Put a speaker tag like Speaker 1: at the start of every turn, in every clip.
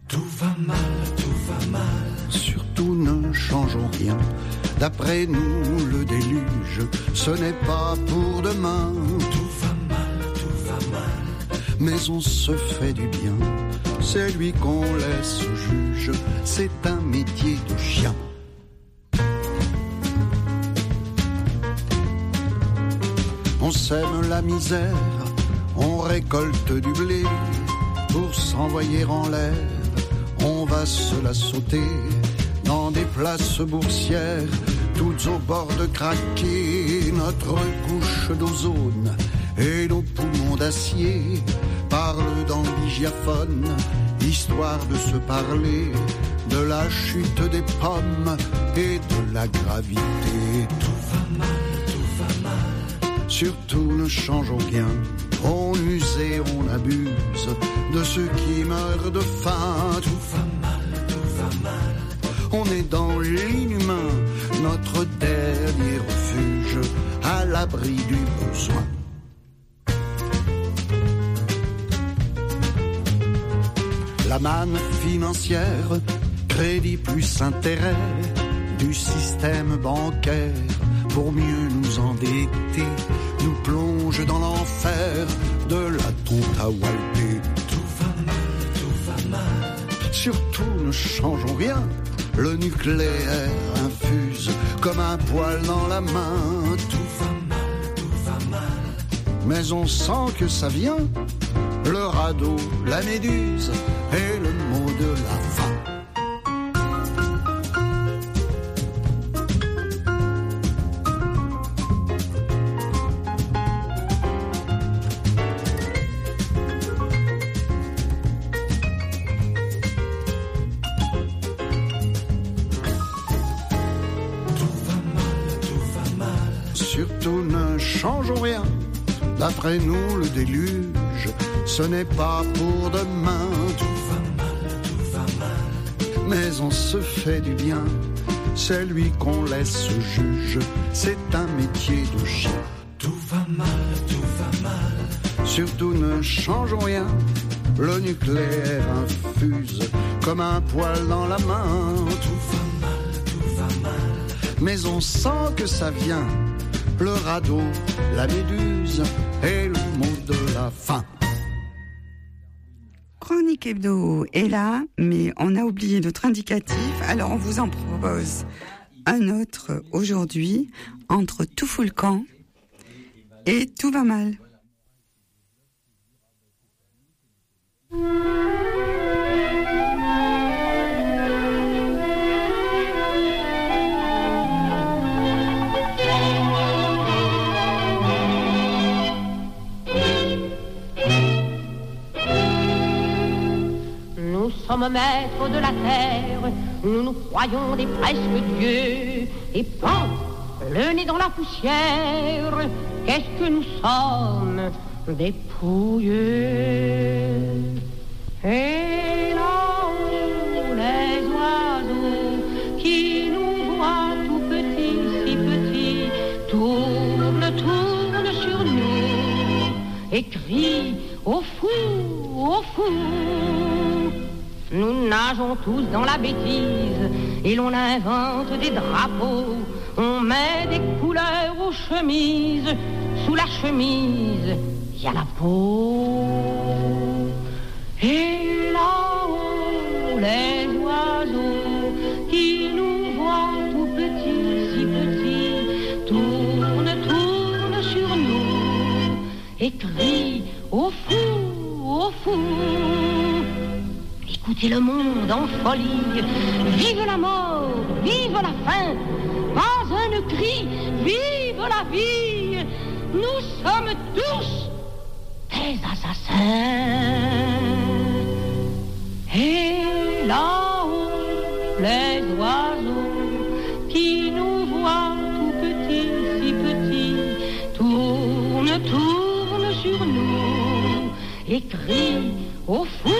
Speaker 1: Tout va mal,
Speaker 2: surtout ne changeons rien. D'après nous, le déluge, ce n'est pas pour demain.
Speaker 1: Tout va mal,
Speaker 2: mais on se fait du bien. C'est lui qu'on laisse au juge, c'est un métier de chien. On sème la misère, on récolte du blé. Pour s'envoyer en l'air, on va se la sauter dans des places boursières, toutes au bord de craquer. Notre couche d'ozone et nos poumons d'acier parlent dans le diaphone, histoire de se parler de la chute des pommes et de la gravité.
Speaker 1: tout va mal,
Speaker 2: Surtout ne changeons rien. On use et on abuse de ceux qui meurent de faim.
Speaker 1: tout va mal,
Speaker 2: On est dans l'inhumain, notre dernier refuge, à l'abri du besoin. La manne financière, crédit plus intérêt du système bancaire, pour mieux nous endetter, nous plonge dans l'enfer de la tonte à Walpé.
Speaker 1: tout va mal,
Speaker 2: Surtout ne changeons rien, le nucléaire infuse comme un poil dans la main.
Speaker 1: tout va mal,
Speaker 2: Mais on sent que ça vient, le radeau, la méduse et le mot de la fin. Surtout ne changeons rien. D'après nous, le déluge, ce n'est pas pour demain.
Speaker 1: tout va mal,
Speaker 2: Mais on se fait du bien. C'est lui qu'on laisse au juge. C'est un métier de chien.
Speaker 1: tout va mal,
Speaker 2: Surtout ne changeons rien. Le nucléaire infuse comme un poil dans la main.
Speaker 1: tout va mal,
Speaker 2: Mais on sent que ça vient. Le radeau, la méduse et le mot de la fin.
Speaker 3: Chronique Hebdo est là, mais on a oublié notre indicatif, alors on vous en propose un autre aujourd'hui, entre Tout fout le camp et Tout va mal.
Speaker 4: Nous sommes maîtres de la terre, nous nous croyons des presque dieux, et pan, le nez dans la poussière, qu'est-ce que nous sommes, des pouilleux. Et là-haut, les oiseaux qui nous voient tout petits, si petits, tournent sur nous, et crient au fou. Nous nageons tous dans la bêtise et l'on invente des drapeaux. On met des couleurs aux chemises, sous la chemise, il y a la peau. Et là-haut, les oiseaux qui nous voient tout petits, si petits, tournent sur nous et crient au fou. Écoutez le monde en folie, vive la mort, vive la faim, pas un cri, vive la vie, nous sommes tous des assassins. Et là-haut, les oiseaux qui nous voient tout petits, si petits, tournent sur nous et crient au fou.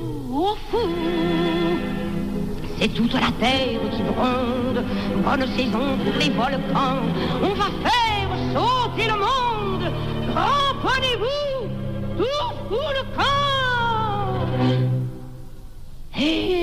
Speaker 4: C'est toute la terre qui gronde, bonne saison pour les volcans. On va faire sauter le monde, ramponnez-vous, tout fout le camp. Et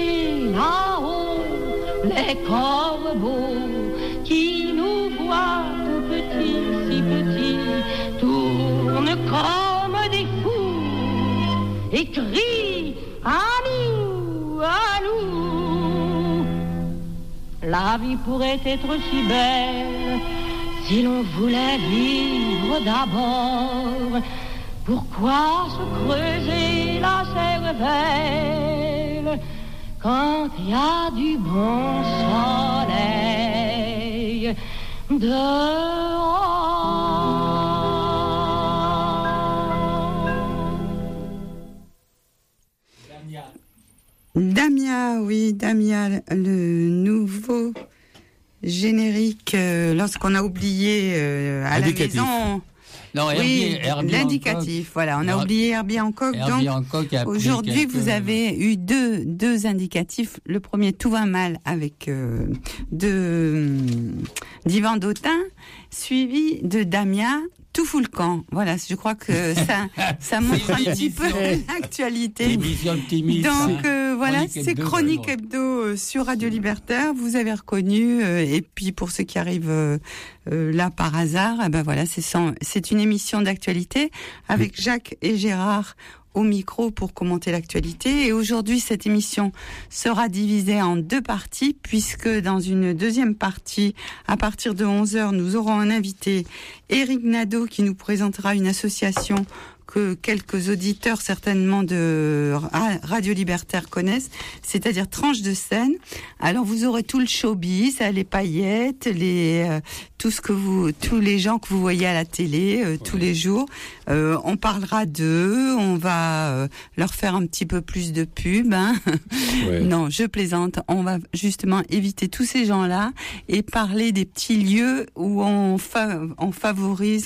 Speaker 4: les corbeaux qui nous voient tout petits, si petits, tournent comme des fous et crient à nous, à nous. La vie pourrait être si belle si l'on voulait vivre d'abord. Pourquoi se creuser la cervelle quand il y a du bon soleil dehors?
Speaker 3: Damia, oui, Damia, le nouveau générique, lorsqu'on a oublié à la maison...
Speaker 5: Non,
Speaker 3: oui,
Speaker 5: Herbie
Speaker 3: l'indicatif,
Speaker 5: Hancock.
Speaker 3: voilà, on a oublié Herbie Hancock.
Speaker 5: Herbie
Speaker 3: Donc,
Speaker 5: Hancock a pris
Speaker 3: aujourd'hui,
Speaker 5: quelques...
Speaker 3: vous avez eu deux indicatifs. Le premier, Tout va mal, avec d'Yvan Dautin, suivi de Damia, Tout fout le camp. Voilà, je crois que ça montre un petit peu l'actualité.
Speaker 5: Émission optimiste.
Speaker 3: Donc voilà,
Speaker 5: Chronique
Speaker 3: c'est
Speaker 5: Hebdo,
Speaker 3: Chronique Hebdo sur Radio Libertaire. Vous avez reconnu. Et puis pour ceux qui arrivent là par hasard, ben voilà, c'est une émission d'actualité avec Jacques et Gérard au micro pour commenter l'actualité. Et aujourd'hui, cette émission sera divisée en deux parties, puisque dans une deuxième partie, à partir de 11h, nous aurons un invité, Éric Nadeau, qui nous présentera une association que quelques auditeurs certainement de Radio Libertaire connaissent, c'est-à-dire Tranche de scène. Alors vous aurez tout le showbiz, les paillettes, tous les gens que vous voyez à la télé tous les jours. On parlera d'eux, on va leur faire un petit peu plus de pub. Hein. Ouais. Non, je plaisante. On va justement éviter tous ces gens-là et parler des petits lieux où on favorise,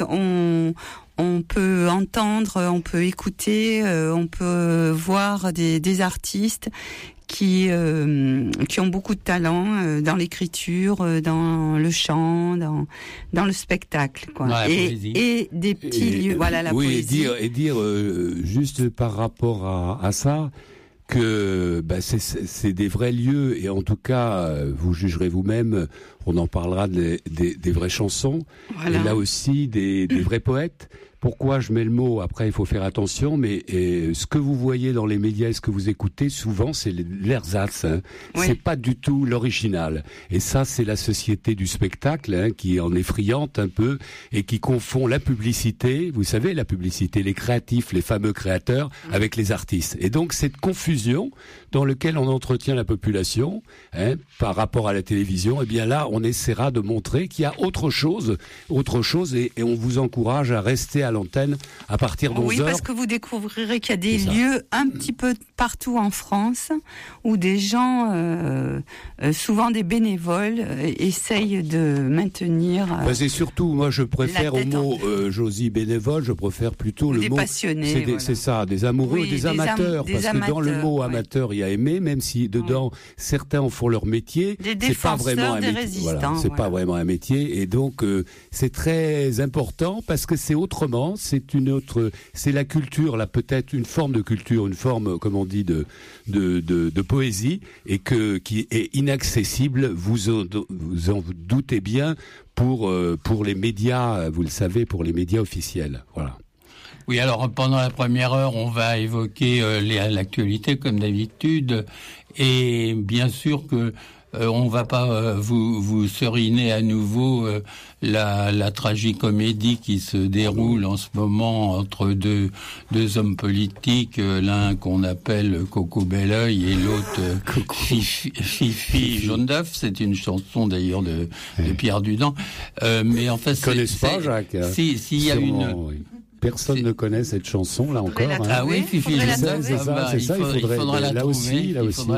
Speaker 3: on peut entendre, on peut écouter, on peut voir des artistes qui ont beaucoup de talent dans l'écriture, dans le chant, dans le spectacle, quoi.
Speaker 5: La
Speaker 3: et des petits lieux, voilà, la poésie.
Speaker 6: Et dire juste par rapport à ça que c'est des vrais lieux, et en tout cas vous jugerez vous-même, on en parlera des vraies chansons, voilà. Et là aussi des vrais poètes. Pourquoi je mets le mot, après il faut faire attention, mais ce que vous voyez dans les médias et ce que vous écoutez, souvent c'est l'ersatz, hein. Oui. C'est pas du tout l'original. Et ça, c'est la société du spectacle, hein, qui en est friande un peu, et qui confond la publicité, vous savez, la publicité, les créatifs, les fameux créateurs, avec les artistes. Et donc cette confusion dans laquelle on entretient la population, hein, par rapport à la télévision, eh bien là, on essaiera de montrer qu'il y a autre chose, et on vous encourage à rester à l'antenne à partir d'11h.
Speaker 3: Oui, parce que vous découvrirez qu'il y a des lieux un petit peu partout en France où des gens, souvent des bénévoles, essayent de maintenir.
Speaker 6: C'est surtout, moi je préfère au mot, Josie, bénévole, je préfère plutôt le mot.
Speaker 3: Passionnés.
Speaker 6: Voilà. C'est ça, des amoureux, oui, des amateurs. Parce que dans le mot amateur, il y a aimer, même si dedans certains en font leur métier.
Speaker 3: Des
Speaker 6: c'est pas vraiment un métier. Voilà, c'est pas vraiment un métier, et donc c'est très important parce que c'est autrement. C'est la culture, là, peut-être une forme de culture, une forme, comme on dit, de poésie, et qui est inaccessible, vous en doutez bien, pour les médias, vous le savez, pour les médias officiels. Voilà.
Speaker 5: Oui, alors pendant la première heure, on va évoquer l'actualité comme d'habitude, et bien sûr que on va pas vous seriner à nouveau la tragicomédie qui se déroule en ce moment entre deux hommes politiques, l'un qu'on appelle Coco Belleuil et l'autre Fifi Jaune d'œuf. C'est une chanson d'ailleurs de Pierre Dudon. Mais en fait,
Speaker 6: connaissent pas, Jacques.
Speaker 5: S'il y a une
Speaker 6: Personne ne connaît cette chanson là encore. Hein.
Speaker 5: Ah oui, Fifi Jaune d'œuf.
Speaker 6: C'est ça. Il faudra la trouver. Là aussi.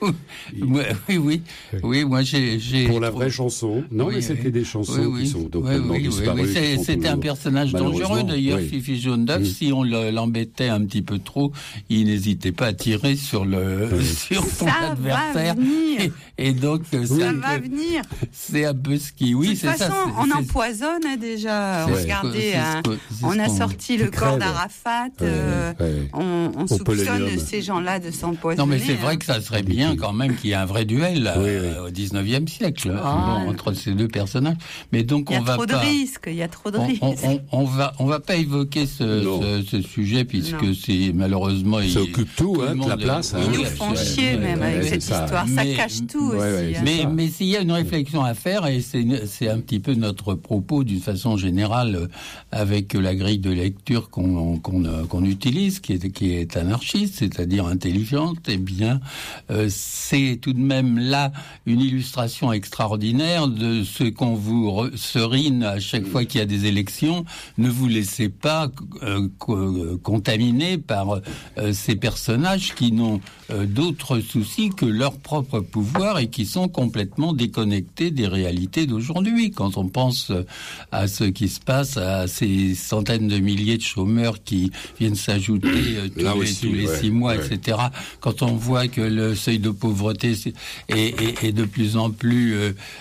Speaker 5: Oui, moi j'ai.
Speaker 6: Pour la vraie chanson. Non, mais c'était des chansons qui sont totalement disparues.
Speaker 5: C'était un personnage dangereux d'ailleurs, Fifi Jaune d'œuf. Si on l'embêtait un petit peu trop, il n'hésitait pas à tirer sur son adversaire. Et donc
Speaker 3: ça va venir.
Speaker 5: C'est un peu ce qui. Oui,
Speaker 3: c'est ça. De toute façon, on empoisonne déjà. Regardez, on a sorti sorti le corps d'Arafat. On soupçonne ces gens-là de s'empoisonner.
Speaker 5: Non, mais c'est vrai que ça serait bien quand même qu'il y ait un vrai duel au 19e siècle entre ces deux personnages. Mais donc
Speaker 3: il y a trop de risques.
Speaker 5: On va pas évoquer ce sujet puisque c'est malheureusement
Speaker 6: ça occupe toute la place.
Speaker 3: Ils nous font chier même avec cette histoire. Ça cache tout aussi.
Speaker 5: Mais s'il y a une réflexion à faire, et c'est un petit peu notre propos d'une façon générale avec la grille de lecture qu'on utilise, qui est anarchiste, c'est-à-dire intelligente, eh bien, c'est tout de même là une illustration extraordinaire de ce qu'on vous serine à chaque fois qu'il y a des élections. Ne vous laissez pas contaminer par ces personnages qui n'ont d'autres soucis que leur propre pouvoir et qui sont complètement déconnectés des réalités d'aujourd'hui. Quand on pense à ce qui se passe, à ces centaines de milliers de chômeurs qui viennent s'ajouter tous les 6 mois, etc. Quand on voit que le seuil de pauvreté est de plus en plus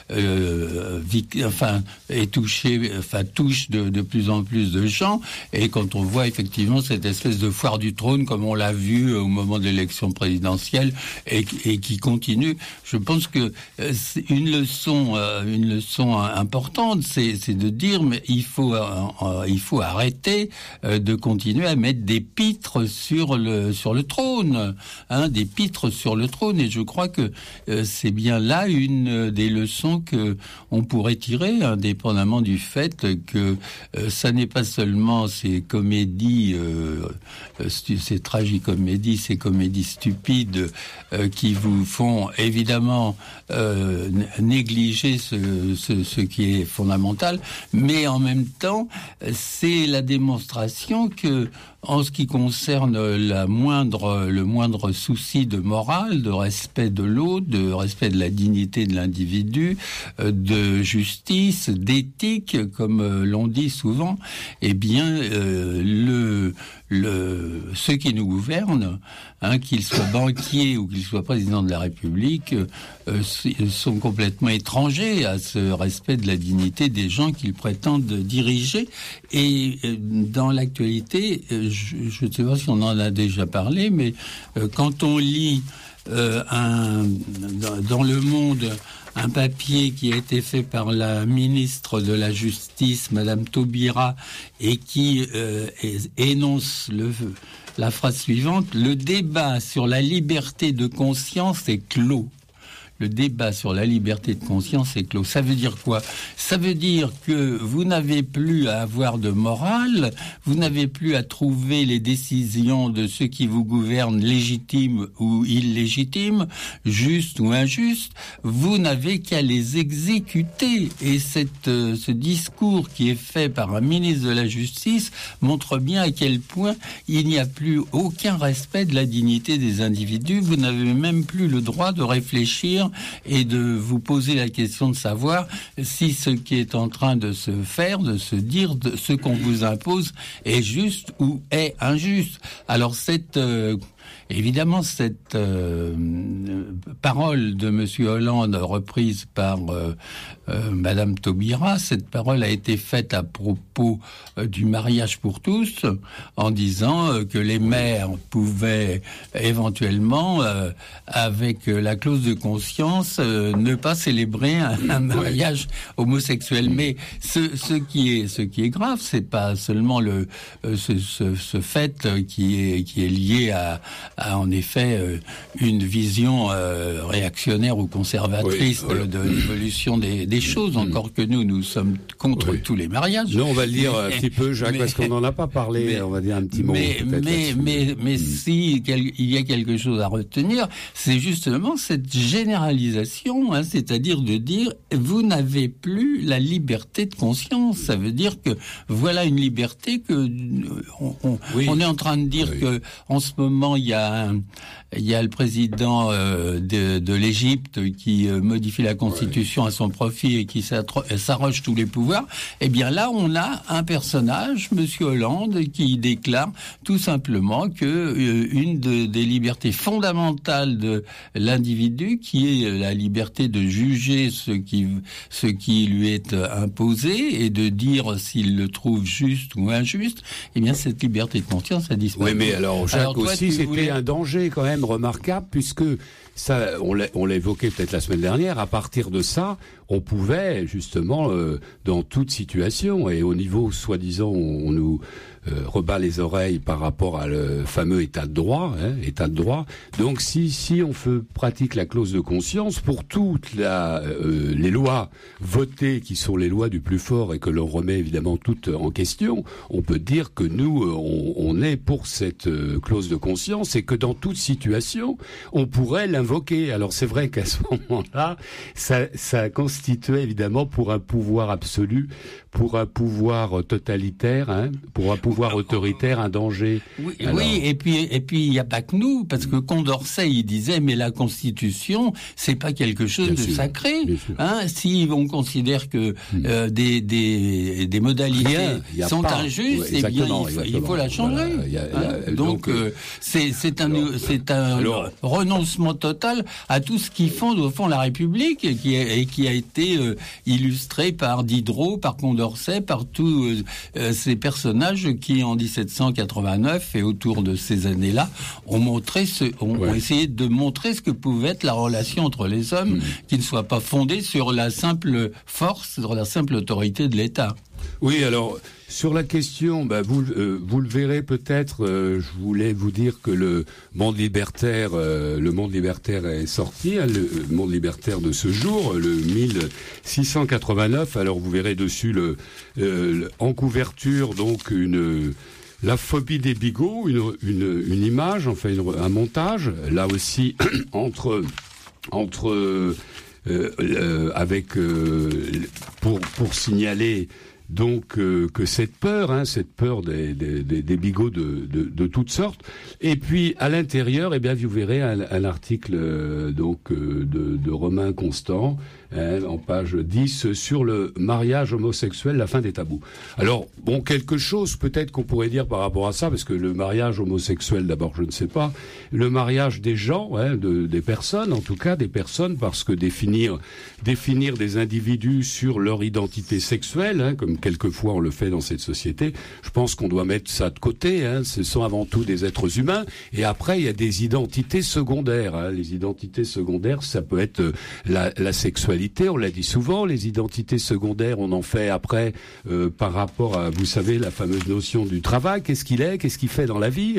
Speaker 5: touche de plus en plus de gens, et quand on voit effectivement cette espèce de foire du trône comme on l'a vu au moment de l'élection présidentielle et qui continue, je pense que c'est une leçon importante, c'est de dire mais il faut arrêter de continuer à mettre des pitres sur le trône, des pitres sur le trône, et je crois que c'est bien là une des leçons que on pourrait tirer, indépendamment du fait que ça n'est pas seulement ces comédies, ces tragicomédies, ces comédies stupides qui vous font évidemment négliger ce qui est fondamental, mais en même temps, c'est la démonstration que, en ce qui concerne le moindre souci de morale, de respect de l'autre, de respect de la dignité de l'individu, de justice, d'éthique, comme l'on dit souvent, eh bien, ceux qui nous gouvernent, qu'ils soient banquiers ou qu'ils soient présidents de la République, sont complètement étrangers à ce respect de la dignité des gens qu'ils prétendent diriger. Et dans l'actualité, je ne sais pas si on en a déjà parlé, mais quand on lit dans Le Monde un papier qui a été fait par la ministre de la Justice, Madame Taubira, et qui énonce la phrase suivante: le débat sur la liberté de conscience est clos. Le débat sur la liberté de conscience est clos. Ça veut dire quoi? Ça veut dire que vous n'avez plus à avoir de morale, vous n'avez plus à trouver les décisions de ceux qui vous gouvernent légitimes ou illégitimes, justes ou injustes, vous n'avez qu'à les exécuter. Et ce discours qui est fait par un ministre de la Justice montre bien à quel point il n'y a plus aucun respect de la dignité des individus. Vous n'avez même plus le droit de réfléchir et de vous poser la question de savoir si ce qui est en train de se faire, de se dire, de ce qu'on vous impose est juste ou est injuste. Alors évidemment, cette parole de Monsieur Hollande reprise par Madame Taubira, cette parole a été faite à propos du mariage pour tous, en disant que les maires pouvaient éventuellement, avec la clause de conscience, ne pas célébrer un mariage homosexuel. Mais ce qui est grave, c'est pas seulement ce fait qui est lié à en effet une vision réactionnaire ou conservatrice de l'évolution des choses, encore que nous sommes contre tous les mariages.
Speaker 6: Non, on va le dire un petit peu, Jacques, parce qu'on n'en a pas parlé, on va dire un petit mot.
Speaker 5: Mais si il y a quelque chose à retenir, c'est justement cette généralisation, c'est-à-dire de dire vous n'avez plus la liberté de conscience. Ça veut dire que voilà une liberté que on est en train de dire que en ce moment il y a il y a le président de l'Égypte qui modifie la Constitution à son profit et qui s'arroge tous les pouvoirs. Eh bien là, on a un personnage, Monsieur Hollande, qui déclare tout simplement que une des libertés fondamentales de l'individu, qui est la liberté de juger ce qui lui est imposé et de dire s'il le trouve juste ou injuste, eh bien cette liberté de conscience a disparu.
Speaker 6: Oui, mais alors Jacques
Speaker 5: toi,
Speaker 6: aussi, c'était un danger quand même remarquable, puisque ça, on l'a évoqué peut-être la semaine dernière, à partir de ça, on pouvait justement, dans toute situation, et au niveau soi-disant, on nous rebat les oreilles par rapport à le fameux état de droit, état de droit. Donc si on pratique la clause de conscience pour toutes les lois votées qui sont les lois du plus fort et que l'on remet évidemment toutes en question, on peut dire que nous on est pour cette clause de conscience et que dans toute situation on pourrait l'invoquer. Alors c'est vrai qu'à ce moment-là, ça constituait évidemment pour un pouvoir absolu, pour un pouvoir totalitaire, pour un pouvoir autoritaire, un danger.
Speaker 5: Oui, alors... oui, et puis il n'y a pas que nous, parce que Condorcet il disait mais la Constitution c'est pas quelque chose de sacré, si on considère que des modalités sont injustes, eh bien il faut la changer. Donc c'est un renoncement total à tout ce qui fonde au fond la République et qui a été illustré par Diderot, par Condorcet, par tous ces personnages qui en 1789 et autour de ces années-là ont essayé de montrer ce que pouvait être la relation entre les hommes, qui ne soit pas fondée sur la simple force, sur la simple autorité de l'État.
Speaker 6: Oui, alors sur la question, vous le verrez peut-être. Je voulais vous dire que le monde libertaire est sorti, le monde libertaire de ce jour, le 1689. Alors vous verrez dessus en couverture donc la phobie des bigots, une image, enfin un montage. Là aussi pour signaler donc que cette peur des bigots de toutes sortes. Et puis à l'intérieur, vous verrez un article de Romain Constant, en page 10 sur le mariage homosexuel, la fin des tabous. Alors quelque chose peut-être qu'on pourrait dire par rapport à ça, parce que le mariage homosexuel, d'abord je ne sais pas, le mariage des gens, des personnes, en tout cas des personnes, parce que définir des individus sur leur identité sexuelle, comme quelquefois on le fait dans cette société, je pense qu'on doit mettre ça de côté. Ce sont avant tout des êtres humains, et après il y a des identités secondaires. Les identités secondaires, ça peut être la sexualité. On l'a dit souvent, les identités secondaires, on en fait après par rapport à, vous savez, la fameuse notion du travail. Qu'est-ce qu'il fait dans la vie,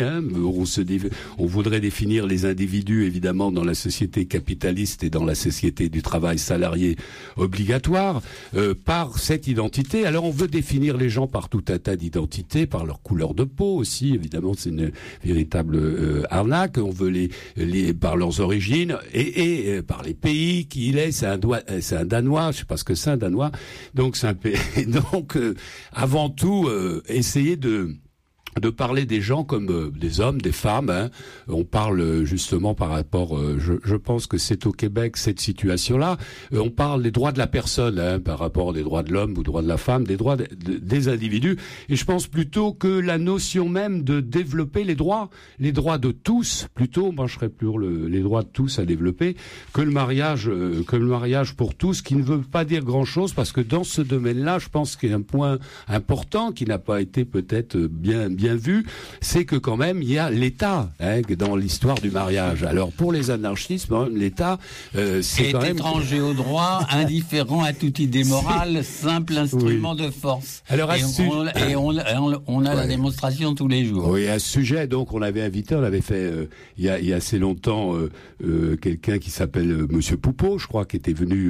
Speaker 6: on voudrait définir les individus, évidemment, dans la société capitaliste et dans la société du travail salarié obligatoire, par cette identité. Alors on veut définir les gens par tout un tas d'identités, par leur couleur de peau aussi, évidemment, c'est une véritable arnaque. On veut les par leurs origines et par les pays qu'il est. C'est un Danois, je sais pas ce que c'est un Danois. Donc c'est un pays. Donc avant tout, essayer de parler des gens comme des hommes, des femmes. On parle justement par rapport, je pense que c'est au Québec cette situation-là. On parle des droits de la personne par rapport des droits de l'homme ou droits de la femme, des droits des individus. Et je pense plutôt que la notion même de développer les droits de tous, plutôt, moi je serais pour les droits de tous à développer, que le mariage pour tous, qui ne veut pas dire grand-chose, parce que dans ce domaine-là, je pense qu'il y a un point important qui n'a pas été peut-être bien vu, c'est que quand même il y a l'État dans l'histoire du mariage. Alors pour les anarchistes, l'État c'est quand même
Speaker 5: étranger au droit, indifférent à toute idée morale, simple instrument de force. Alors on a la démonstration tous les jours.
Speaker 6: Oui, à ce sujet, donc on avait fait il y a assez longtemps quelqu'un qui s'appelle Monsieur Poupeau, je crois, qui était venu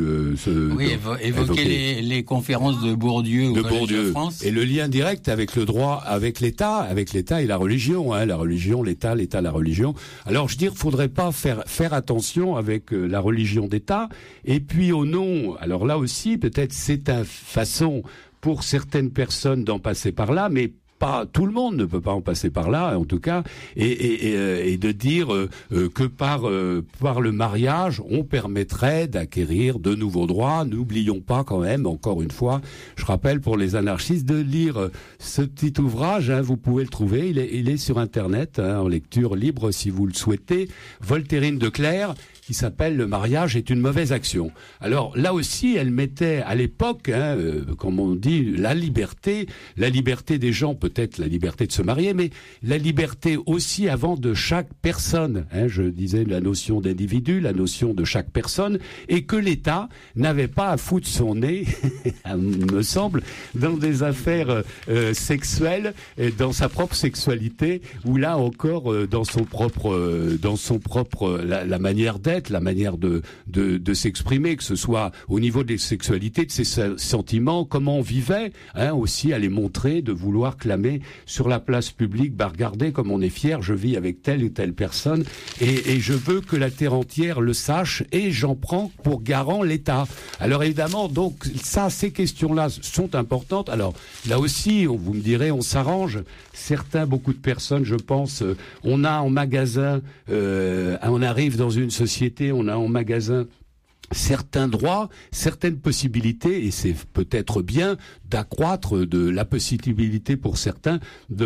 Speaker 5: évoquer les conférences de Bourdieu au Collège de France.
Speaker 6: Et le lien direct avec le droit, avec l'État et la religion, la religion, l'État, la religion. Alors je veux dire, faudrait pas faire attention avec la religion d'État. Et puis au nom, alors là aussi, peut-être c'est une façon pour certaines personnes d'en passer par là, mais pas, tout le monde ne peut pas en passer par là, en tout cas, et de dire que par le mariage, on permettrait d'acquérir de nouveaux droits. N'oublions pas quand même, encore une fois, je rappelle pour les anarchistes de lire ce petit ouvrage, hein, vous pouvez le trouver, il est sur Internet, hein, en lecture libre si vous le souhaitez, Voltairine de Clercq, qui s'appelle « Le mariage est une mauvaise action ». Alors là aussi, elle mettait à l'époque, hein, comme on dit, la liberté des gens, peut-être la liberté de se marier, mais la liberté aussi avant de chaque personne. Hein, je disais la notion d'individu, la notion de chaque personne, et que l'État n'avait pas à foutre son nez, me semble, dans des affaires sexuelles, dans sa propre sexualité, ou là encore dans son propre, la manière d'être, la manière de s'exprimer, que ce soit au niveau des sexualités, de ses sentiments, comment on vivait, hein, aussi à les montrer, de vouloir clamer sur la place publique, bah regardez comme on est fier, je vis avec telle ou telle personne, et je veux que la terre entière le sache, et j'en prends pour garant l'État. Alors évidemment, donc ça, ces questions-là sont importantes. Alors là aussi, vous me direz, on s'arrange. Beaucoup de personnes, je pense, on a en magasin, on arrive dans une société, on a en magasin certains droits, certaines possibilités, et c'est peut-être bien d'accroître de la possibilité pour certains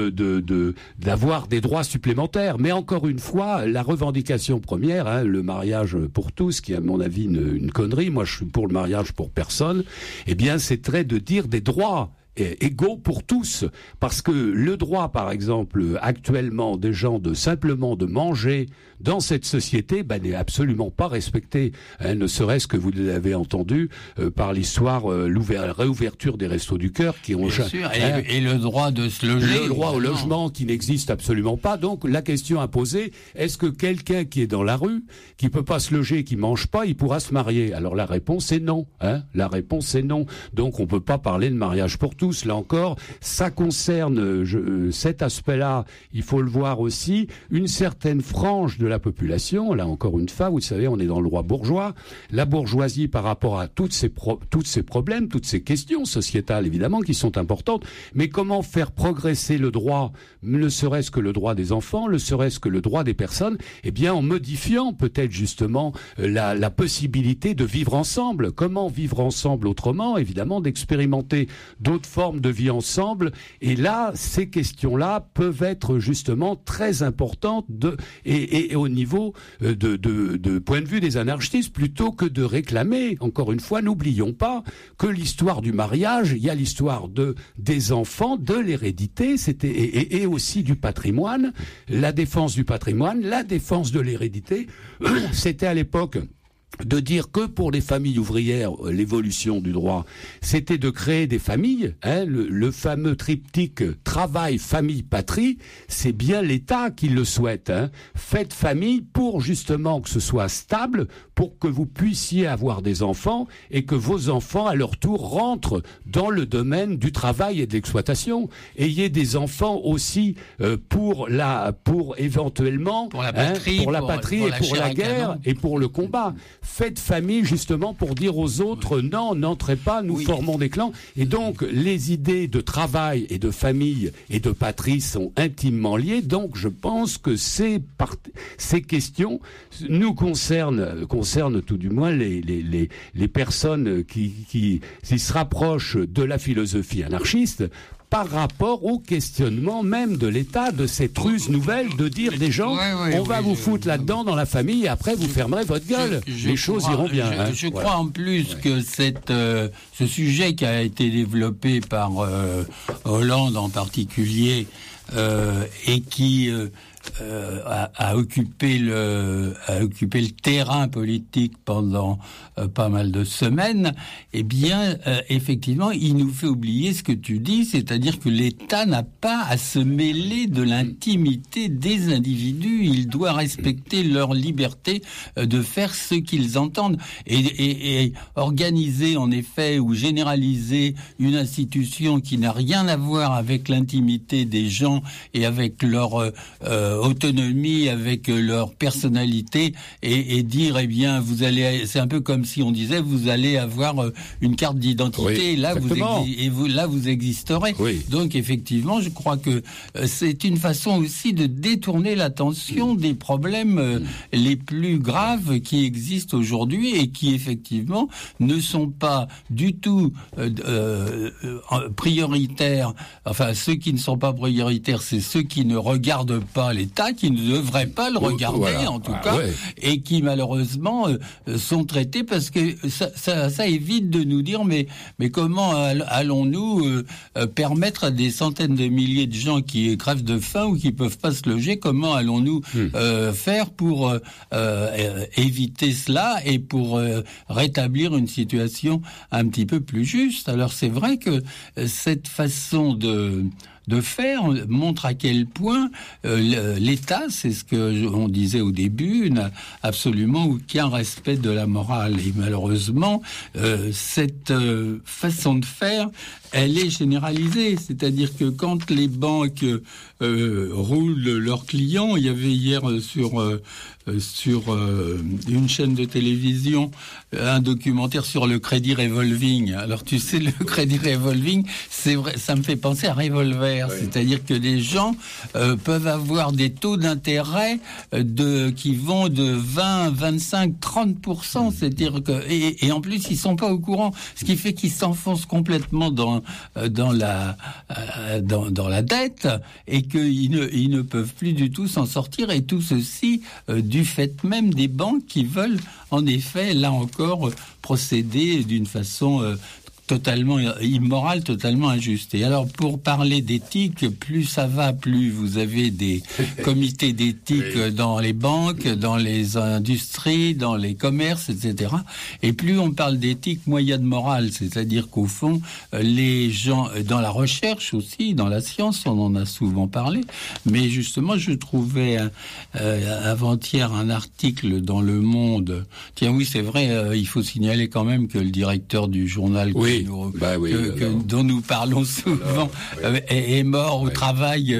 Speaker 6: d'avoir des droits supplémentaires. Mais encore une fois, la revendication première, hein, le mariage pour tous, qui est à mon avis une connerie, moi je suis pour le mariage pour personne, eh bien c'est très de dire des droits égaux pour tous, parce que le droit, par exemple, actuellement des gens simplement de manger dans cette société, n'est absolument pas respecté. Hein, ne serait-ce que vous l'avez entendu par l'histoire, réouverture des Restos du Cœur qui ont
Speaker 5: bien sûr, et le droit de se loger,
Speaker 6: le droit au logement qui n'existe absolument pas. Donc la question à poser, est-ce que quelqu'un qui est dans la rue, qui peut pas se loger, qui mange pas, il pourra se marier? Alors la réponse est non. Hein, la réponse est non. Donc on peut pas parler de mariage pour tous. Là encore, ça concerne cet aspect-là. Il faut le voir aussi, une certaine frange de la population. Là encore une fois, vous savez, on est dans le droit bourgeois. La bourgeoisie, par rapport à tous ces problèmes, toutes ces questions sociétales évidemment qui sont importantes. Mais comment faire progresser le droit, ne serait-ce que le droit des enfants, ne serait-ce que le droit des personnes? Eh bien, en modifiant peut-être justement la possibilité de vivre ensemble. Comment vivre ensemble autrement? Évidemment, d'expérimenter d'autres formes de vie ensemble. Et là, ces questions-là peuvent être justement très importantes et au niveau de point de vue des anarchistes, plutôt que de réclamer. Encore une fois, n'oublions pas que l'histoire du mariage, il y a l'histoire des enfants, de l'hérédité, et aussi du patrimoine, la défense du patrimoine, la défense de l'hérédité. C'était à l'époque de dire que pour les familles ouvrières, l'évolution du droit, c'était de créer des familles, hein, le fameux triptyque travail, famille, patrie, c'est bien l'État qui le souhaite. Hein. Faites famille pour justement que ce soit stable, pour que vous puissiez avoir des enfants et que vos enfants, à leur tour, rentrent dans le domaine du travail et de l'exploitation. Ayez des enfants aussi pour éventuellement pour la patrie, pour et pour la guerre et pour le combat. Faites famille justement pour dire aux autres non, n'entrez pas, nous formons des clans. Et donc les idées de travail et de famille et de patrie sont intimement liées. Donc je pense que ces questions nous concernent tout du moins les personnes qui se rapprochent de la philosophie anarchiste, par rapport au questionnement même de l'État, de cette ruse nouvelle de dire des gens, on va vous foutre là-dedans dans la famille et après vous fermerez votre gueule. Les choses iront bien.
Speaker 5: Je crois en plus que ce sujet qui a été développé par Hollande en particulier et qui a occupé le terrain politique pendant pas mal de semaines, eh bien, effectivement, il nous fait oublier ce que tu dis, c'est-à-dire que l'État n'a pas à se mêler de l'intimité des individus. Il doit respecter leur liberté de faire ce qu'ils entendent et organiser, en effet, ou généraliser une institution qui n'a rien à voir avec l'intimité des gens et avec leur autonomie avec leur personnalité et dire, eh bien, c'est un peu comme si on disait, vous allez avoir une carte d'identité,
Speaker 6: oui,
Speaker 5: et là
Speaker 6: exactement.
Speaker 5: vous existerez.
Speaker 6: Oui.
Speaker 5: Donc effectivement, je crois que c'est une façon aussi de détourner l'attention des problèmes les plus graves qui existent aujourd'hui et qui effectivement ne sont pas du tout prioritaires. Enfin, ceux qui ne sont pas prioritaires, c'est ceux qui ne regardent pas l'État, qui ne devraient pas le regarder, voilà, en tout cas, ouais, et qui malheureusement sont traités parce que ça évite de nous dire mais comment allons-nous permettre à des centaines de milliers de gens qui crèvent de faim ou qui peuvent pas se loger, comment allons-nous faire pour éviter cela et pour rétablir une situation un petit peu plus juste. Alors c'est vrai que cette façon de faire montre à quel point l'État, c'est ce que on disait au début, n'a absolument aucun respect de la morale. Et malheureusement, cette façon de faire, elle est généralisée. C'est-à-dire que quand les banques roulent leurs clients, il y avait hier sur une chaîne de télévision un documentaire sur le crédit revolving. Alors tu sais, le crédit revolving, c'est vrai, ça me fait penser à revolver. Oui. C'est-à-dire que les gens peuvent avoir des taux d'intérêt qui vont de 20, 25, 30%. C'est-à-dire que et en plus ils sont pas au courant, ce qui fait qu'ils s'enfoncent complètement dans la dette et qu'ils ne peuvent plus du tout s'en sortir. Et tout ceci du fait même des banques qui veulent en effet là encore procéder d'une façon totalement immorale, totalement injuste. Et alors, pour parler d'éthique, plus ça va, plus vous avez des comités d'éthique oui, dans les banques, dans les industries, dans les commerces, etc. Et plus on parle d'éthique, moins il y a de morale. C'est-à-dire qu'au fond, les gens, dans la recherche aussi, dans la science, on en a souvent parlé. Mais justement, je trouvais avant-hier un article dans Le Monde. Tiens, oui, c'est vrai, il faut signaler quand même que le directeur du journal
Speaker 6: oui. Dont
Speaker 5: nous parlons souvent est mort au travail.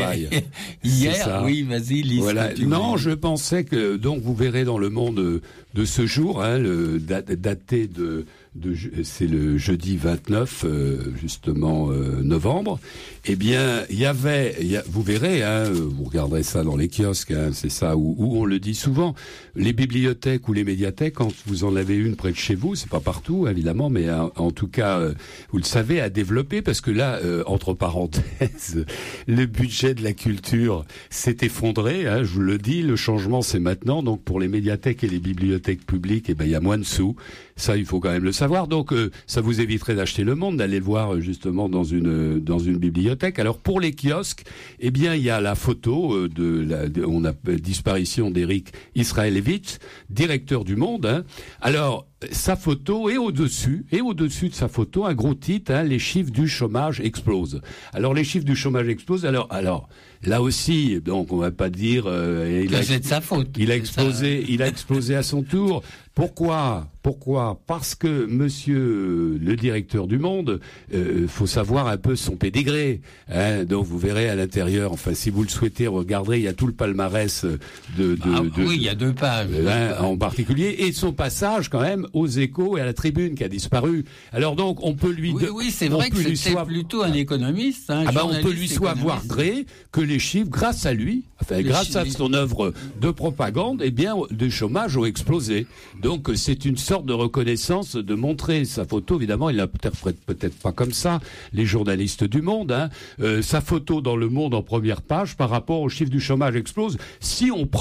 Speaker 5: Hier, oui, vas-y, lis.
Speaker 6: Voilà. Non, je pensais que donc vous verrez dans Le Monde de ce jour, daté c'est le jeudi 29 justement novembre. Eh bien, vous verrez, vous regarderez ça dans les kiosques, c'est ça où on le dit souvent. Les bibliothèques ou les médiathèques, quand vous en avez une près de chez vous, c'est pas partout évidemment, mais en tout cas, vous le savez, à développer, parce que là, entre parenthèses, le budget de la culture s'est effondré. Je vous le dis, le changement c'est maintenant. Donc pour les médiathèques et les bibliothèques publiques, il y a moins de sous. Ça, il faut quand même le savoir. Donc, ça vous éviterait d'acheter Le Monde, d'aller le voir justement dans une bibliothèque. Alors, pour les kiosques, eh bien, il y a la photo on a disparition d'Éric Israelevich, directeur du Monde. Alors, sa photo et au-dessus de sa photo, un gros titre, les chiffres du chômage explosent. Alors, les chiffres du chômage explosent. Alors, là aussi, donc, on va pas dire,
Speaker 5: c'est de sa faute.
Speaker 6: Il a explosé à son tour. Pourquoi? Parce que monsieur le directeur du Monde, faut savoir un peu son pédigré. Donc vous verrez à l'intérieur, enfin si vous le souhaitez, regarderez, il y a tout le palmarès
Speaker 5: oui, il y a 2 pages.
Speaker 6: En particulier, et son passage quand même aux Échos et à la Tribune qui a disparu. Alors donc on peut lui...
Speaker 5: Oui, c'est vrai que c'était plutôt un économiste.
Speaker 6: On peut lui avoir gré que les chiffres, grâce à lui, grâce à son œuvre de propagande, eh bien, le chômage ont explosé. Donc c'est une sorte de reconnaissance de montrer sa photo. Évidemment, il l'interprète peut-être pas comme ça, les journalistes du Monde. Sa photo dans Le Monde en première page par rapport au chiffre du chômage explose. Si on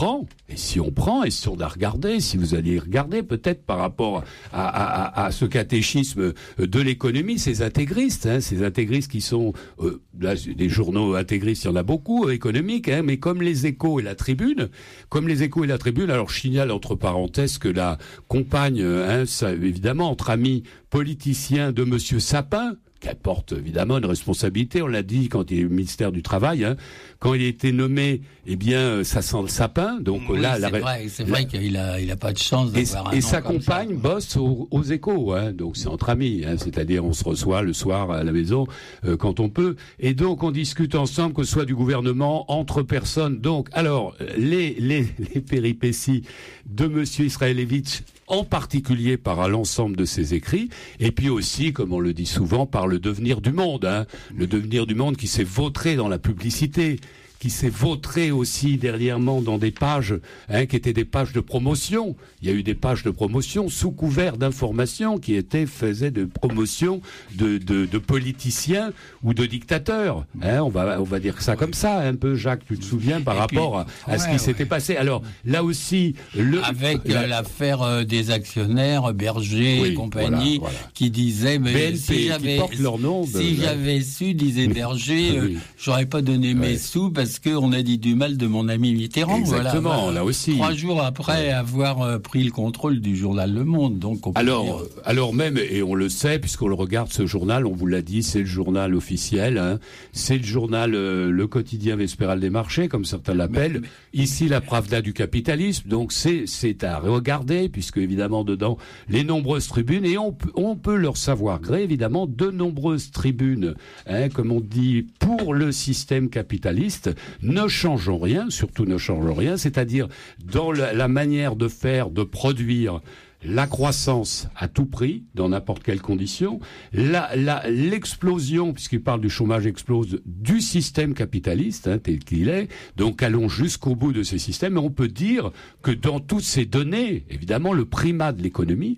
Speaker 6: a regardé, si vous alliez regarder peut-être par rapport à ce catéchisme de l'économie, ces intégristes qui sont là, des journaux intégristes, il y en a beaucoup économiques, mais comme les Échos et la Tribune, alors je signale entre parenthèses que la compagne, ça, évidemment, entre amis politiciens de Monsieur Sapin, porte évidemment une responsabilité. On l'a dit quand il est au ministère du Travail, hein. Quand il a été nommé, eh bien, ça sent le sapin. Donc
Speaker 5: oui,
Speaker 6: là,
Speaker 5: c'est vrai qu'il a pas de chance d'avoir un nom
Speaker 6: et sa
Speaker 5: comme
Speaker 6: compagne
Speaker 5: ça.
Speaker 6: bosse aux Échos, hein. Donc c'est entre amis, hein. C'est-à-dire on se reçoit le soir à la maison quand on peut. Et donc on discute ensemble, que ce soit du gouvernement, entre personnes. Donc alors les péripéties de Monsieur Israelevitch, en particulier par l'ensemble de ses écrits, et puis aussi, comme on le dit souvent, par le devenir du monde, hein, le devenir du monde qui s'est vautré dans la publicité, qui s'est vautré aussi dernièrement dans des pages, hein, qui étaient des pages de promotion. Il y a eu des pages de promotion sous couvert d'informations qui faisaient de promotion de politiciens ou de dictateurs. Hein, on va dire ça comme ça, un peu, Jacques, tu te souviens, par rapport à ce qui s'était passé. Alors, là aussi...
Speaker 5: Avec l'affaire des actionnaires, Berger et compagnie, voilà. Qui disaient... Mais
Speaker 6: BNP,
Speaker 5: si j'avais,
Speaker 6: qui porte leur nom.
Speaker 5: Si j'avais su, disait Berger, j'aurais pas donné mes sous parce qu'on a dit du mal de mon ami Mitterrand.
Speaker 6: Exactement,
Speaker 5: voilà,
Speaker 6: là aussi.
Speaker 5: 3 jours après avoir pris le contrôle du journal Le Monde. Donc on peut
Speaker 6: alors même, et on le sait, puisqu'on le regarde, ce journal, on vous l'a dit, c'est le journal officiel, hein, c'est le journal, le quotidien Vespéral des marchés, comme certains l'appellent. Ici, la Pravda du capitalisme. Donc c'est à regarder, puisque évidemment dedans, les nombreuses tribunes, et on peut leur savoir gré, évidemment, de nombreuses tribunes, hein, comme on dit, pour le système capitaliste, ne changeons rien, surtout ne changeons rien, c'est-à-dire dans la manière de faire, de produire la croissance à tout prix, dans n'importe quelle condition, l'explosion, puisqu'il parle du chômage explose, du système capitaliste, hein, tel qu'il est, donc allons jusqu'au bout de ces systèmes, et on peut dire que dans toutes ces données, évidemment, le primat de l'économie,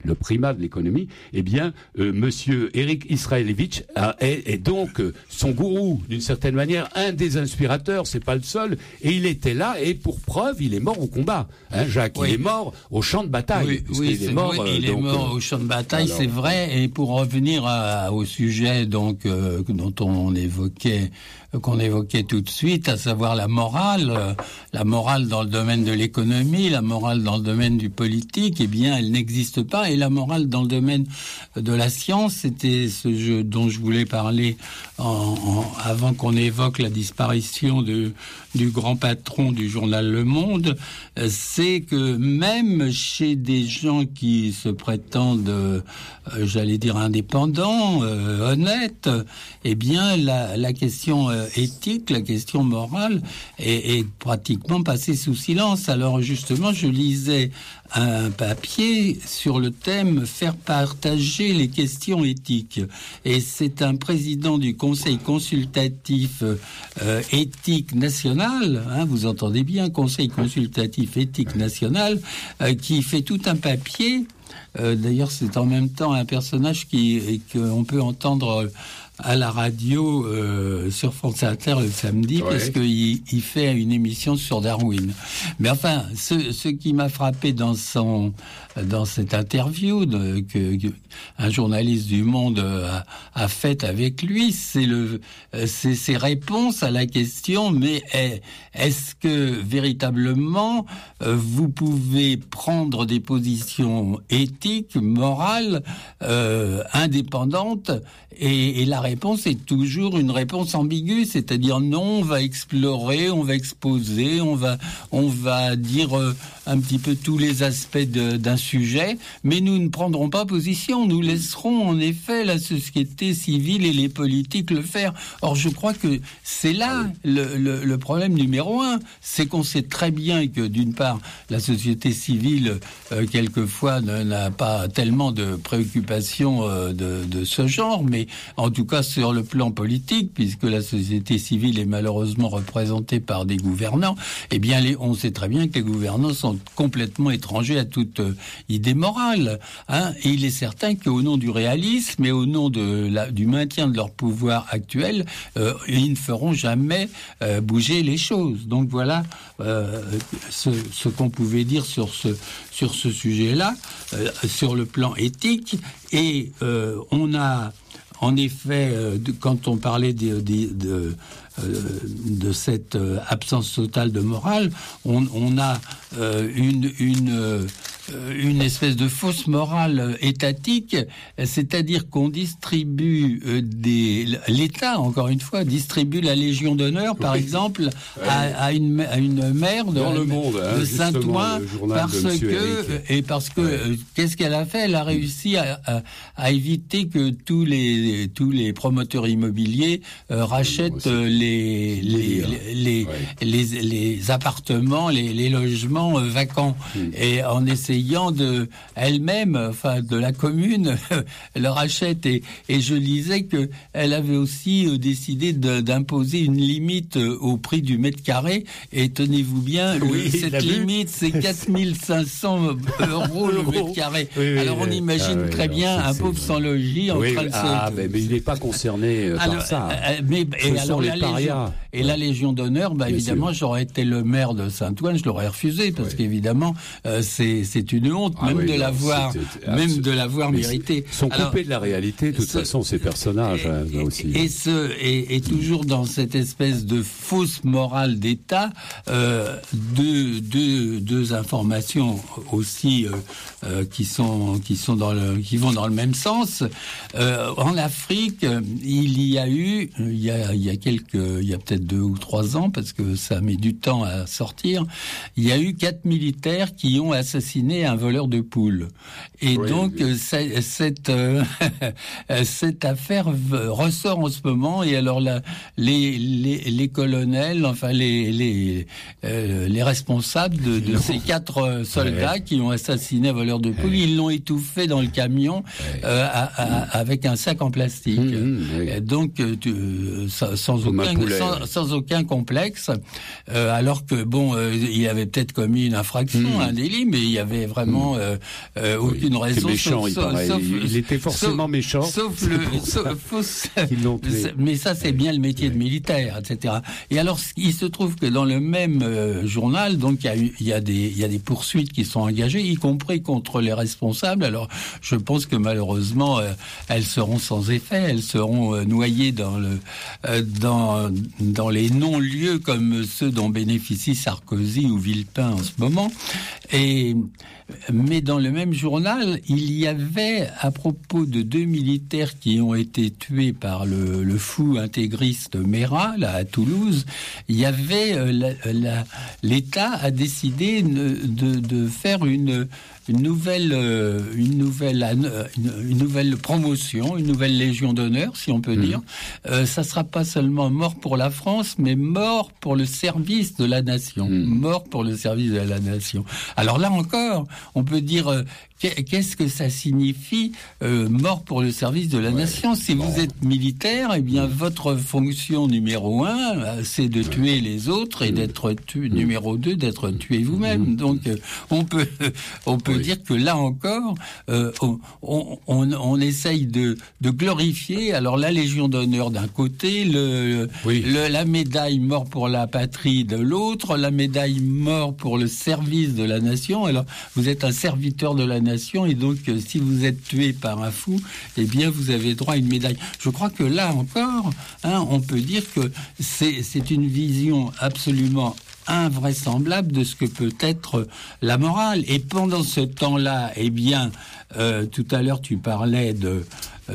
Speaker 6: eh bien, monsieur Eric Israelevitch est donc son gourou, d'une certaine manière, un des inspirateurs, c'est pas le seul, et il était là, et pour preuve, il est mort au combat, hein, Jacques, il est mort au champ de bataille.
Speaker 5: Il est mort au champ de bataille, c'est vrai. Et pour revenir au sujet dont qu'on évoquait tout de suite, à savoir la morale dans le domaine de l'économie, la morale dans le domaine du politique, eh bien, elle n'existe pas. Et la morale dans le domaine de la science, c'était ce jeu dont je voulais parler avant qu'on évoque la disparition du grand patron du journal Le Monde. C'est que même chez des gens qui se prétendent, j'allais dire indépendants, honnêtes, eh bien, la question éthique, la question morale est pratiquement passée sous silence. Alors justement, je lisais un papier sur le thème « Faire partager les questions éthiques ». Et c'est un président du Conseil consultatif éthique national, hein, vous entendez bien, Conseil consultatif éthique national, qui fait tout un papier. D'ailleurs, c'est en même temps un personnage qu'on peut entendre à la radio sur France Inter le samedi, parce qu'il fait une émission sur Darwin. Mais enfin, ce qui m'a frappé dans cette interview que un journaliste du Monde a faite avec lui, c'est ses réponses à la question, mais est-ce que véritablement vous pouvez prendre des positions éthiques, morales, indépendantes, et la réponse est toujours une réponse ambiguë, c'est-à-dire non, on va explorer, on va exposer, on va dire un petit peu tous les aspects d'un sujet, mais nous ne prendrons pas position, nous laisserons en effet la société civile et les politiques le faire. Or, je crois que c'est là le problème numéro 1, c'est qu'on sait très bien que d'une part, la société civile, quelquefois, n'a pas tellement de préoccupations de ce genre, mais en tout cas sur le plan politique, puisque la société civile est malheureusement représentée par des gouvernants, eh bien on sait très bien que les gouvernants sont complètement étrangers à toute idée morale, hein, et il est certain qu'au nom du réalisme et au nom du maintien de leur pouvoir actuel, ils ne feront jamais bouger les choses. Donc voilà ce qu'on pouvait dire sur ce sujet-là, sur le plan éthique, et on a en effet, quand on parlait de cette absence totale de morale, on a une espèce de fausse morale étatique, c'est-à-dire qu'on distribue l'État, encore une fois, distribue la Légion d'honneur, par exemple, à une mère
Speaker 6: dans le monde,
Speaker 5: de Saint-Ouen, parce que qu'est-ce qu'elle a fait? Elle a réussi à éviter que tous les promoteurs immobiliers rachètent les appartements, les logements vacants, et en essayant de la commune le rachète, et je lisais que elle avait aussi décidé d'imposer une limite au prix du mètre carré, et tenez-vous bien, cette limite c'est 4500 euros le mètre carré. Alors on imagine très bien un pauvre sans logis en train de se...
Speaker 6: mais il n'est pas concerné par ça.
Speaker 5: La Légion d'honneur, évidemment, j'aurais été le maire de Saint-Ouen, je l'aurais refusé, parce qu'évidemment, c'est une honte, même de l'avoir mérité.
Speaker 6: Ils sont coupés de la réalité, de toute façon, ces personnages, aussi.
Speaker 5: Et toujours dans cette espèce de fausse morale d'État, deux informations aussi qui vont dans le même sens. En Afrique, il y a peut-être 2 ou 3 ans, parce que ça met du temps à sortir, il y a eu 4 militaires qui ont assassiné un voleur de poules. Et cette affaire ressort en ce moment, et alors les colonels, enfin les responsables de ces 4 soldats qui ont assassiné un voleur de poules, ils l'ont étouffé dans le camion avec un sac en plastique. Donc sans aucun complexe, alors que il avait peut-être commis une infraction, un délit, mais il y avait vraiment aucune raison.
Speaker 6: Méchant, il était forcément méchant.
Speaker 5: Mais ça, c'est bien le métier de militaire, etc. Et alors, il se trouve que dans le même journal, donc il y a des poursuites qui sont engagées, y compris contre les responsables. Alors, je pense que malheureusement, elles seront sans effet, elles seront noyées dans les non-lieux comme ceux dont bénéficient Sarkozy ou Villepin en ce moment. Mais dans le même journal, il y avait, à propos de 2 militaires qui ont été tués par le fou intégriste Mera, là, à Toulouse, il y avait l'État a décidé de faire une nouvelle promotion, une nouvelle Légion d'honneur, si on peut dire. Ça sera pas seulement mort pour la France, mais mort pour le service de la nation. Mort pour le service de la nation. Alors là encore, on peut dire qu'est-ce que ça signifie mort pour le service de la nation? Si vous êtes militaire, eh bien votre fonction numéro 1, c'est de tuer les autres, et d'être numéro 2, d'être tué vous-même. Donc on peut dire que là encore, on essaye de glorifier. Alors la Légion d'honneur d'un côté, la médaille mort pour la patrie de l'autre, la médaille mort pour le service de la nation. Alors vous êtes un serviteur de la nation, et donc si vous êtes tué par un fou, eh bien vous avez droit à une médaille. Je crois que là encore, on peut dire que c'est une vision absolument invraisemblable de ce que peut être la morale. Et pendant ce temps-là, eh bien, tout à l'heure tu parlais de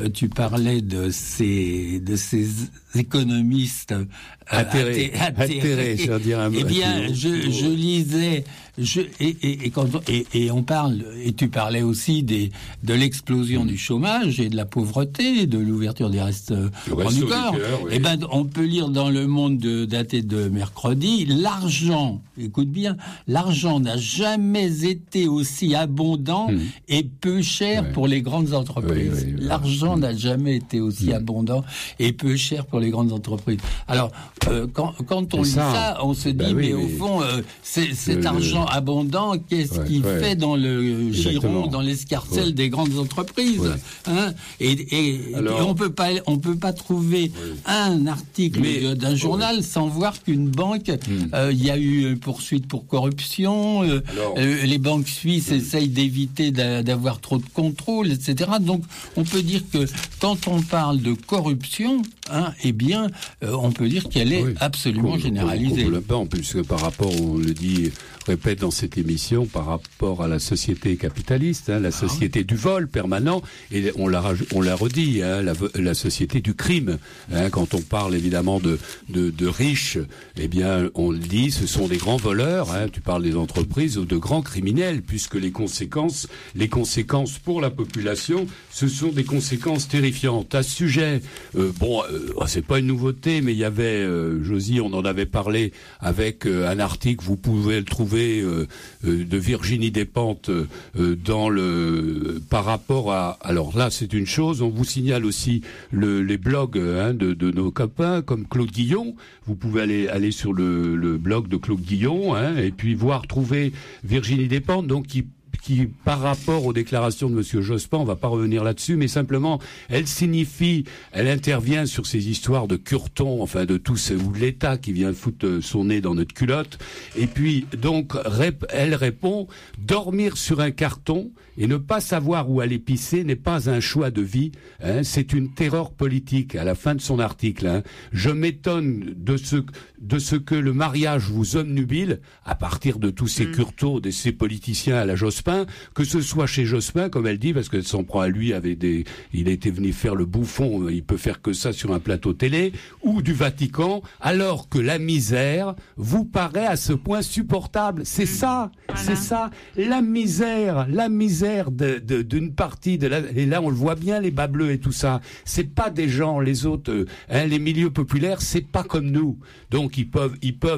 Speaker 5: ces économistes atterrés,
Speaker 6: je veux dire un mot.
Speaker 5: Eh bien, je lisais, et on parle, et tu parlais aussi de l'explosion du chômage et de la pauvreté, de l'ouverture des restos du corps. Oui. Eh ben, on peut lire dans Le Monde daté de mercredi, l'argent, écoute bien, l'argent n'a jamais été aussi abondant et peu cher pour les grandes entreprises. L'argent n'a jamais été aussi abondant et peu cher pour les grandes entreprises. Alors, quand on lit ça, on se dit, au fond, cet argent abondant, qu'est-ce qu'il fait dans le giron, dans l'escarcelle des grandes entreprises, et on peut pas trouver un article d'un journal sans voir qu'une banque, il y a eu une poursuite pour corruption, les banques suisses essayent d'éviter d'avoir trop de contrôle, etc. Donc, on peut dire que quand on parle de corruption, eh bien, on peut dire qu'elle est absolument généralisée.
Speaker 6: En plus, par rapport, on le dit, répète dans cette émission, par rapport à la société capitaliste, la société du vol permanent, et on l'a redit, la société du crime. Quand on parle évidemment de riches, eh bien, on le dit, ce sont des grands voleurs. Tu parles des entreprises ou de grands criminels, puisque les conséquences pour la population, ce sont des conséquences terrifiantes. À ce sujet, c'est pas une nouveauté, mais il y avait, Josie, on en avait parlé avec un article, vous pouvez le trouver, de Virginie Despentes par rapport à. Alors là, c'est une chose. On vous signale aussi les blogs de nos copains comme Claude Guillon. Vous pouvez aller sur le blog de Claude Guillon et puis trouver Virginie Despentes, donc qui par rapport aux déclarations de Monsieur Jospin, on va pas revenir là-dessus, mais simplement, elle intervient sur ces histoires de curton, enfin de tous, ou de l'État qui vient foutre son nez dans notre culotte, et puis donc elle répond, dormir sur un carton et ne pas savoir où aller pisser n'est pas un choix de vie, c'est une terreur politique. À la fin de son article, je m'étonne de ce que le mariage vous obnubile à partir de tous ces curtons, de ces politiciens à la Jospin, que ce soit chez Jospin, comme elle dit, parce qu'elle s'en prend à lui, il était venu faire le bouffon, il peut faire que ça sur un plateau télé, ou du Vatican, alors que la misère vous paraît à ce point supportable. C'est ça, la misère d'une partie et là on le voit bien, les bas bleus et tout ça, c'est pas des gens, les autres, les milieux populaires, c'est pas comme nous. Donc ils peuvent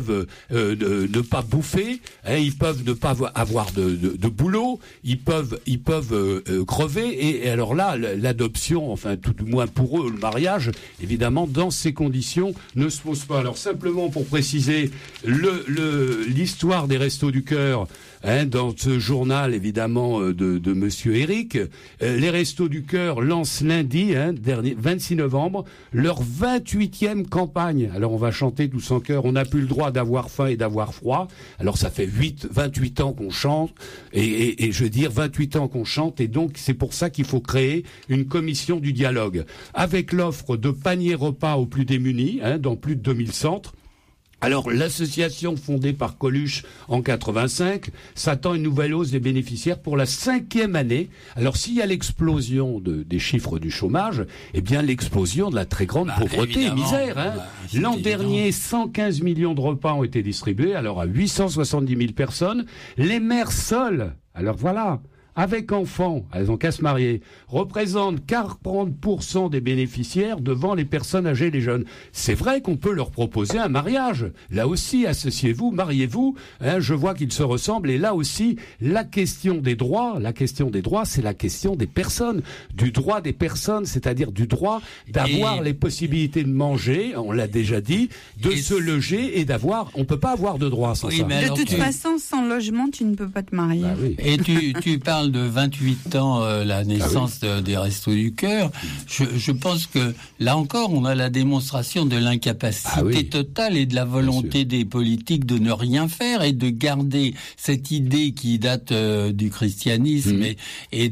Speaker 6: ne pas bouffer, ils peuvent ne pas avoir de boulot, ils peuvent crever, et alors là l'adoption, enfin tout du moins pour eux le mariage, évidemment dans ces conditions ne se pose pas. Alors simplement pour préciser l'histoire des Restos du Cœur, dans ce journal évidemment de Monsieur Eric, les Restos du Cœur lancent lundi, dernier 26 novembre, leur 28e campagne. Alors on va chanter tous en chœur, on n'a plus le droit d'avoir faim et d'avoir froid. Alors ça fait 28 ans qu'on chante, et je veux dire 28 ans qu'on chante, et donc c'est pour ça qu'il faut créer une commission du dialogue, avec l'offre de paniers repas aux plus démunis, dans plus de 2000 centres. Alors, l'association fondée par Coluche en 85 s'attend à une nouvelle hausse des bénéficiaires pour la 5e année. Alors, s'il y a l'explosion des chiffres du chômage, eh bien, l'explosion de la très grande pauvreté et misère. L'an dernier, 115 millions de repas ont été distribués, alors à 870 000 personnes. Les mères seules, alors voilà, avec enfants, elles ont qu'à se marier, représentent 40% des bénéficiaires devant les personnes âgées et les jeunes. C'est vrai qu'on peut leur proposer un mariage. Là aussi, associez-vous, mariez-vous. Je vois qu'ils se ressemblent. Et là aussi, la question des droits, c'est la question des personnes. Du droit des personnes, c'est-à-dire du droit d'avoir les possibilités de manger, on l'a déjà dit, de se loger et d'avoir... On peut pas avoir de droits sans ça.
Speaker 3: De toute façon, sans logement, tu ne peux pas te marier.
Speaker 6: Bah oui.
Speaker 5: Et tu parles de 28 ans, la naissance des Restos du Cœur. Je pense que, là encore, on a la démonstration de l'incapacité totale et de la volonté des politiques de ne rien faire et de garder cette idée qui date du christianisme et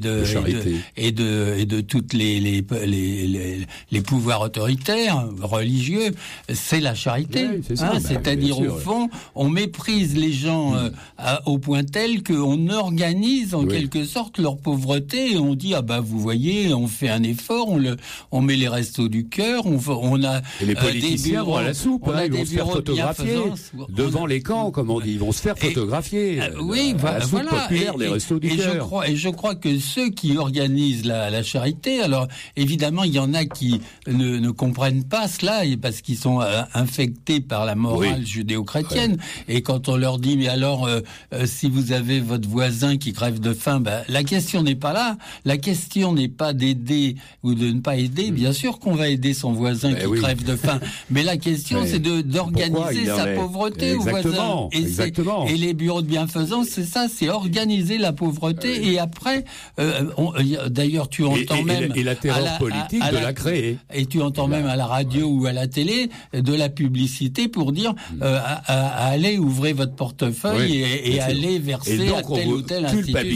Speaker 5: de toutes les pouvoirs autoritaires, religieux. C'est la charité.
Speaker 6: Oui,
Speaker 5: c'est-à-dire, au fond, on méprise les gens au point tel qu'on organise en quelque sorte leur pauvreté, et on dit vous voyez, on fait un effort, on met les Restos du Cœur, on a
Speaker 6: et les politiciens vont à la soupe, ils vont se faire photographier devant les camps, comme on dit, ils vont se faire photographier. La soupe populaire des Restos du Cœur.
Speaker 5: Je crois que ceux qui organisent la charité, alors évidemment il y en a qui ne comprennent pas cela parce qu'ils sont infectés par la morale judéo-chrétienne, et quand on leur dit mais alors si vous avez votre voisin qui crève de faim, la question n'est pas là. La question n'est pas d'aider ou de ne pas aider. Bien sûr qu'on va aider son voisin qui crève de faim. Mais la question, c'est d'organiser sa pauvreté au voisin. Et les bureaux de bienfaisance, c'est ça, c'est organiser la pauvreté. Et après, d'ailleurs, tu entends même...
Speaker 6: Et la terreur politique de la créer.
Speaker 5: Et tu entends même à la radio ou à la télé de la publicité pour dire allez, ouvrez votre portefeuille et allez verser à telle ou telle institution.
Speaker 6: Culpabiliser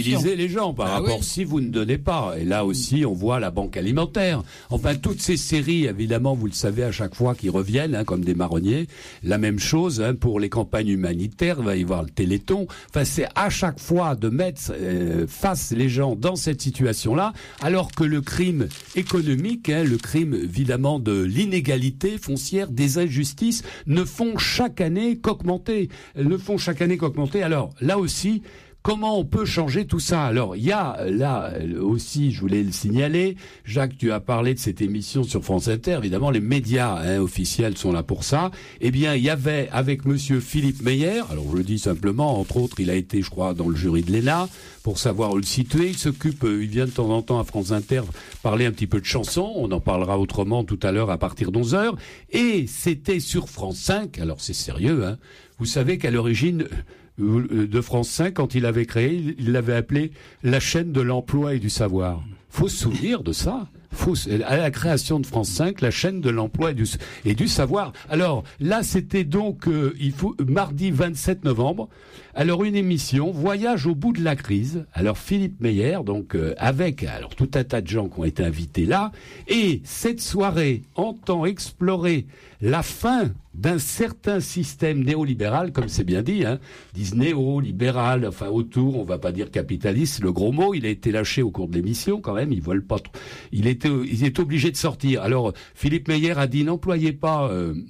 Speaker 6: les gens par rapport si vous ne donnez pas. Et là aussi, on voit la banque alimentaire. Enfin, toutes ces séries, évidemment, vous le savez, à chaque fois qui reviennent, comme des marronniers. La même chose pour les campagnes humanitaires. Il va y avoir le Téléthon. Enfin, c'est à chaque fois de mettre face les gens dans cette situation-là, alors que le crime économique, le crime évidemment de l'inégalité foncière, des injustices, ne font chaque année qu'augmenter. Alors là aussi, comment on peut changer tout ça? Alors, il y a là aussi, je voulais le signaler, Jacques, tu as parlé de cette émission sur France Inter, évidemment, les médias officiels sont là pour ça. Eh bien, il y avait avec monsieur Philippe Meyer, alors je le dis simplement, entre autres, il a été, je crois, dans le jury de l'ENA, pour savoir où le situer. Il vient de temps en temps à France Inter parler un petit peu de chansons, on en parlera autrement tout à l'heure à partir d'11h, et c'était sur France 5, alors c'est sérieux, vous savez qu'à l'origine de France 5, quand il avait créé, il l'avait appelé la chaîne de l'emploi et du savoir. Faut se souvenir de ça. À la création de France 5, la chaîne de l'emploi et du savoir. Alors là, c'était donc mardi 27 novembre. Alors une émission, Voyage au bout de la crise. Alors Philippe Meyer, donc avec tout un tas de gens qui ont été invités là. Et cette soirée entend explorer la fin d'un certain système néolibéral, comme c'est bien dit, disent néolibéral, enfin autour, on va pas dire capitaliste, le gros mot, il a été lâché au cours de l'émission quand même, ils veulent pas trop. Il est obligé de sortir. Alors Philippe Meyer a dit n'employez pas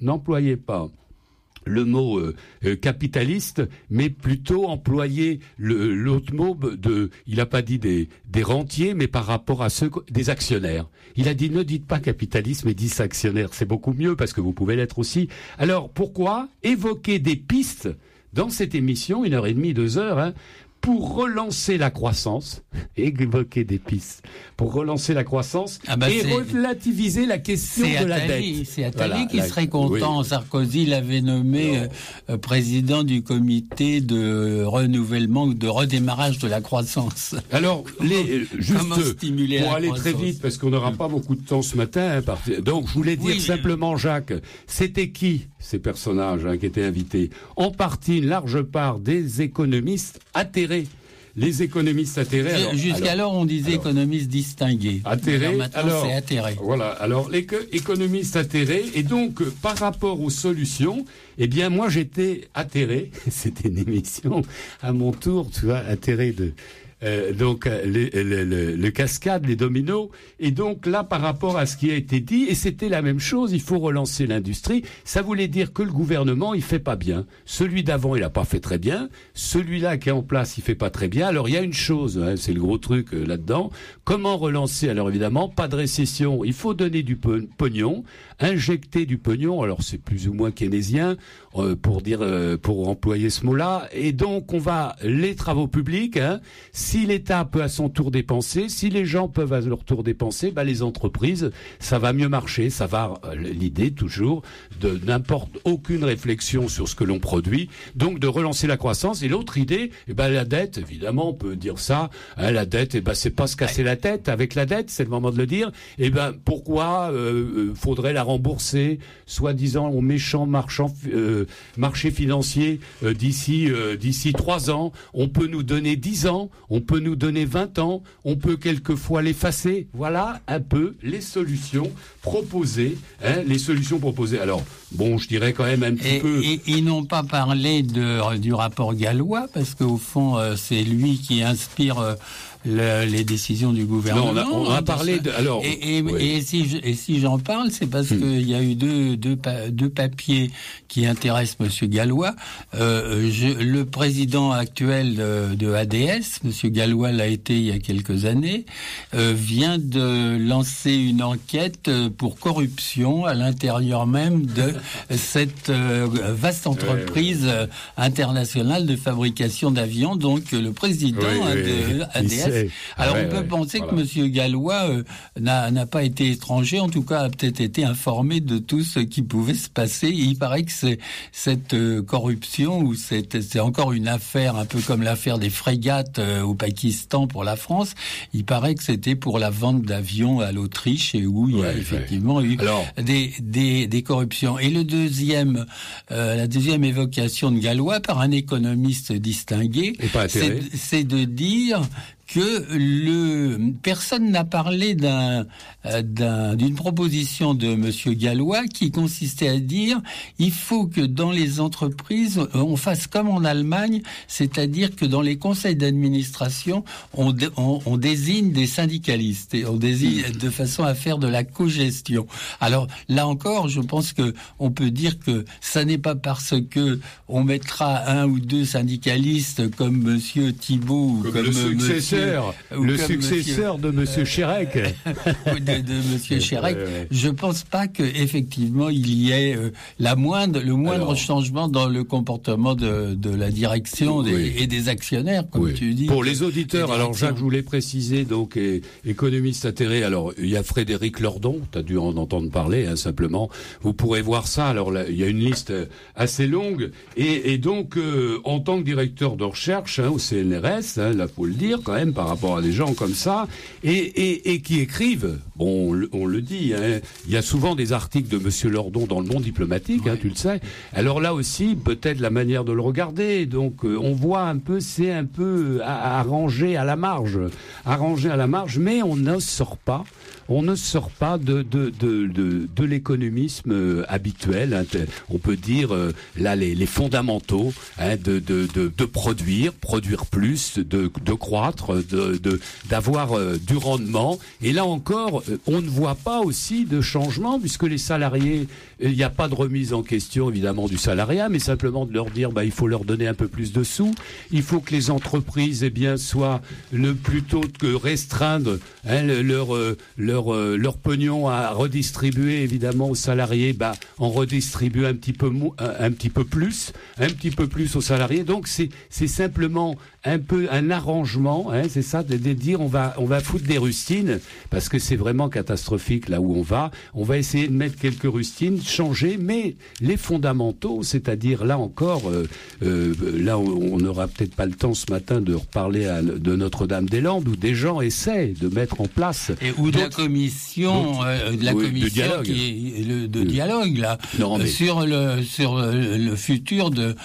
Speaker 6: le mot capitaliste, mais plutôt employer l'autre mot il n'a pas dit des rentiers, mais par rapport à ceux des actionnaires. Il a dit ne dites pas capitalisme, mais dites actionnaire. C'est beaucoup mieux parce que vous pouvez l'être aussi. Alors pourquoi évoquer des pistes dans cette émission, 1h30, 2 heures, pour relancer la croissance, évoquer des pistes pour relancer la croissance et relativiser la question de la dette.
Speaker 5: C'est Attali qui serait content. Oui. Sarkozy l'avait nommé président du comité de renouvellement ou de redémarrage de la croissance.
Speaker 6: Alors, pour aller très vite, parce qu'on n'aura pas beaucoup de temps ce matin, donc je voulais dire simplement, Jacques, c'était qui ces personnages qui étaient invités? En partie, une large part des économistes atterrés. Les économistes atterrés.
Speaker 5: Jusqu'alors, on disait économistes distingués.
Speaker 6: Atterrés.
Speaker 5: Alors, c'est atterré.
Speaker 6: Voilà. Alors, les économistes atterrés. Et donc, par rapport aux solutions, eh bien, moi, j'étais atterré. C'était une émission à mon tour, tu vois, atterré de. Le cascade, les dominos, et donc là par rapport à ce qui a été dit, et c'était la même chose, il faut relancer l'industrie, ça voulait dire que le gouvernement il fait pas bien, celui d'avant il a pas fait très bien, celui-là qui est en place il fait pas très bien, alors il y a une chose, c'est le gros truc là-dedans, comment relancer? Alors évidemment, pas de récession, il faut donner du pognon, injecter du pognon, alors c'est plus ou moins keynésien, pour employer ce mot-là, et donc on va, les travaux publics, si l'État peut à son tour dépenser, si les gens peuvent à leur tour dépenser, les entreprises, ça va mieux marcher, ça va, l'idée toujours de aucune réflexion sur ce que l'on produit, donc de relancer la croissance, et l'autre idée, la dette, évidemment, on peut dire ça, la dette, c'est pas se casser la tête avec la dette, c'est le moment de le dire, pourquoi faudrait la rembourser, soi-disant aux méchants marché financier d'ici 3 ans, on peut nous donner 10 ans, on peut nous donner 20 ans, on peut quelquefois l'effacer. Voilà un peu les solutions proposées. Alors, je dirais quand même un petit peu...
Speaker 5: Et ils n'ont pas parlé du rapport Gallois, parce qu'au fond, c'est lui qui inspire... les décisions du gouvernement.
Speaker 6: Non, on a parlé de... Alors,
Speaker 5: et si j'en parle, c'est parce qu'il y a eu deux papiers qui intéressent Monsieur Gallois. Le président actuel de ADS, Monsieur Gallois l'a été il y a quelques années, vient de lancer une enquête pour corruption à l'intérieur même de cette vaste entreprise internationale de fabrication d'avions. Donc le président de ADS. Alors on peut penser que Monsieur Gallois n'a pas été étranger, en tout cas a peut-être été informé de tout ce qui pouvait se passer. Et il paraît que cette corruption, ou c'est encore une affaire un peu comme l'affaire des frégates au Pakistan pour la France. Il paraît que c'était pour la vente d'avions à l'Autriche, et où il y a effectivement eu des corruptions. Et la deuxième évocation de Gallois par un économiste distingué, c'est de dire que personne n'a parlé d'une proposition de Monsieur Gallois qui consistait à dire il faut que dans les entreprises on fasse comme en Allemagne, c'est-à-dire que dans les conseils d'administration on désigne des syndicalistes et on désigne de façon à faire de la cogestion. Alors là encore, je pense que on peut dire que ça n'est pas parce que on mettra un ou deux syndicalistes comme Monsieur Thibault ou comme
Speaker 6: le successeur de Monsieur Chérec.
Speaker 5: de Monsieur Chérec. Je pense pas que effectivement il y ait le moindre changement dans le comportement de la direction et des actionnaires, comme tu dis.
Speaker 6: Pour les auditeurs, alors Jacques, je voulais préciser, donc économiste atterré. Alors il y a Frédéric Lordon, tu as dû en entendre parler, simplement. Vous pourrez voir ça. Alors là, il y a une liste assez longue et donc en tant que directeur de recherche au CNRS, là faut le dire quand même par rapport à des gens comme ça et qui écrivent. Bon, on le dit. Il y a souvent des articles de Monsieur Lordon dans le Monde diplomatique, tu le sais. Alors là aussi, peut-être la manière de le regarder. Donc on voit un peu, c'est un peu arrangé à la marge, mais on ne sort pas de l'économisme habituel. On peut dire là les fondamentaux de produire plus, de croître, d'avoir du rendement. Et là encore, on ne voit pas aussi de changement puisque les salariés, il n'y a pas de remise en question évidemment du salariat, mais simplement de leur dire il faut leur donner un peu plus de sous. Il faut que les entreprises soient plutôt que restreindre leur pognon à redistribuer évidemment aux salariés, en redistribuer un petit peu plus aux salariés. Donc c'est simplement un peu un arrangement, c'est ça, de dire on va foutre des rustines parce que c'est vraiment catastrophique là où on va essayer de mettre quelques rustines, changer, mais les fondamentaux, c'est-à-dire là encore, là on n'aura peut-être pas le temps ce matin de reparler de Notre-Dame-des-Landes où des gens essaient de mettre en place
Speaker 5: ou de la commission
Speaker 6: de dialogue,
Speaker 5: dialogue là, sur le futur de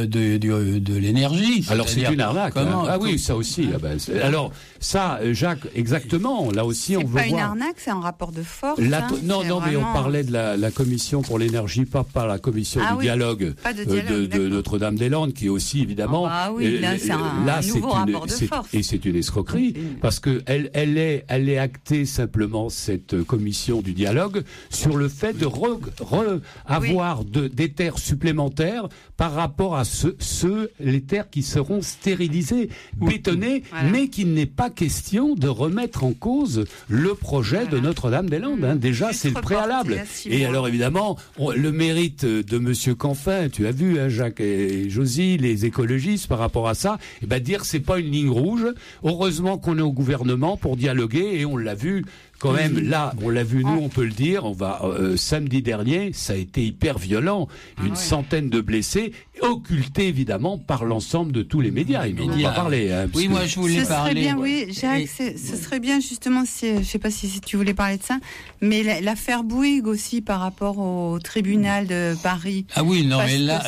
Speaker 5: l'énergie.
Speaker 6: Alors c'est une arnaque. Oui, ça aussi. Alors ça, Jacques, exactement. Là aussi, on veut voir.
Speaker 3: C'est pas une arnaque, c'est un rapport de force.
Speaker 6: Non, mais on parlait de la commission pour l'énergie, pas la commission du dialogue, de Notre-Dame-des-Landes, qui est aussi évidemment.
Speaker 3: Là, c'est un nouveau rapport de force.
Speaker 6: Et c'est une escroquerie parce que elle est actée simplement cette commission du dialogue sur le fait de avoir des terres supplémentaires par rapport à les terres qui seront stérilisées, bétonnées, mais qu'il n'est pas question de remettre en cause le projet de Notre-Dame-des-Landes. Déjà, c'est le préalable. Et alors, évidemment, le mérite de Monsieur Canfin, tu as vu, Jacques et Josie, les écologistes, par rapport à ça, dire c'est pas une ligne rouge. Heureusement qu'on est au gouvernement pour dialoguer, et on l'a vu. Quand même, là, on l'a vu, nous, on peut le dire, samedi dernier, ça a été hyper violent. Une centaine de blessés, occultés, évidemment, par l'ensemble de tous les médias. Ils n'ont pas parlé.
Speaker 5: Oui, moi, je voulais parler.
Speaker 3: Serait bien, Jacques, ce serait bien, justement, je sais pas si tu voulais parler de ça, mais l'affaire Bouygues aussi, par rapport au tribunal de Paris.
Speaker 5: Ah oui, non, mais là,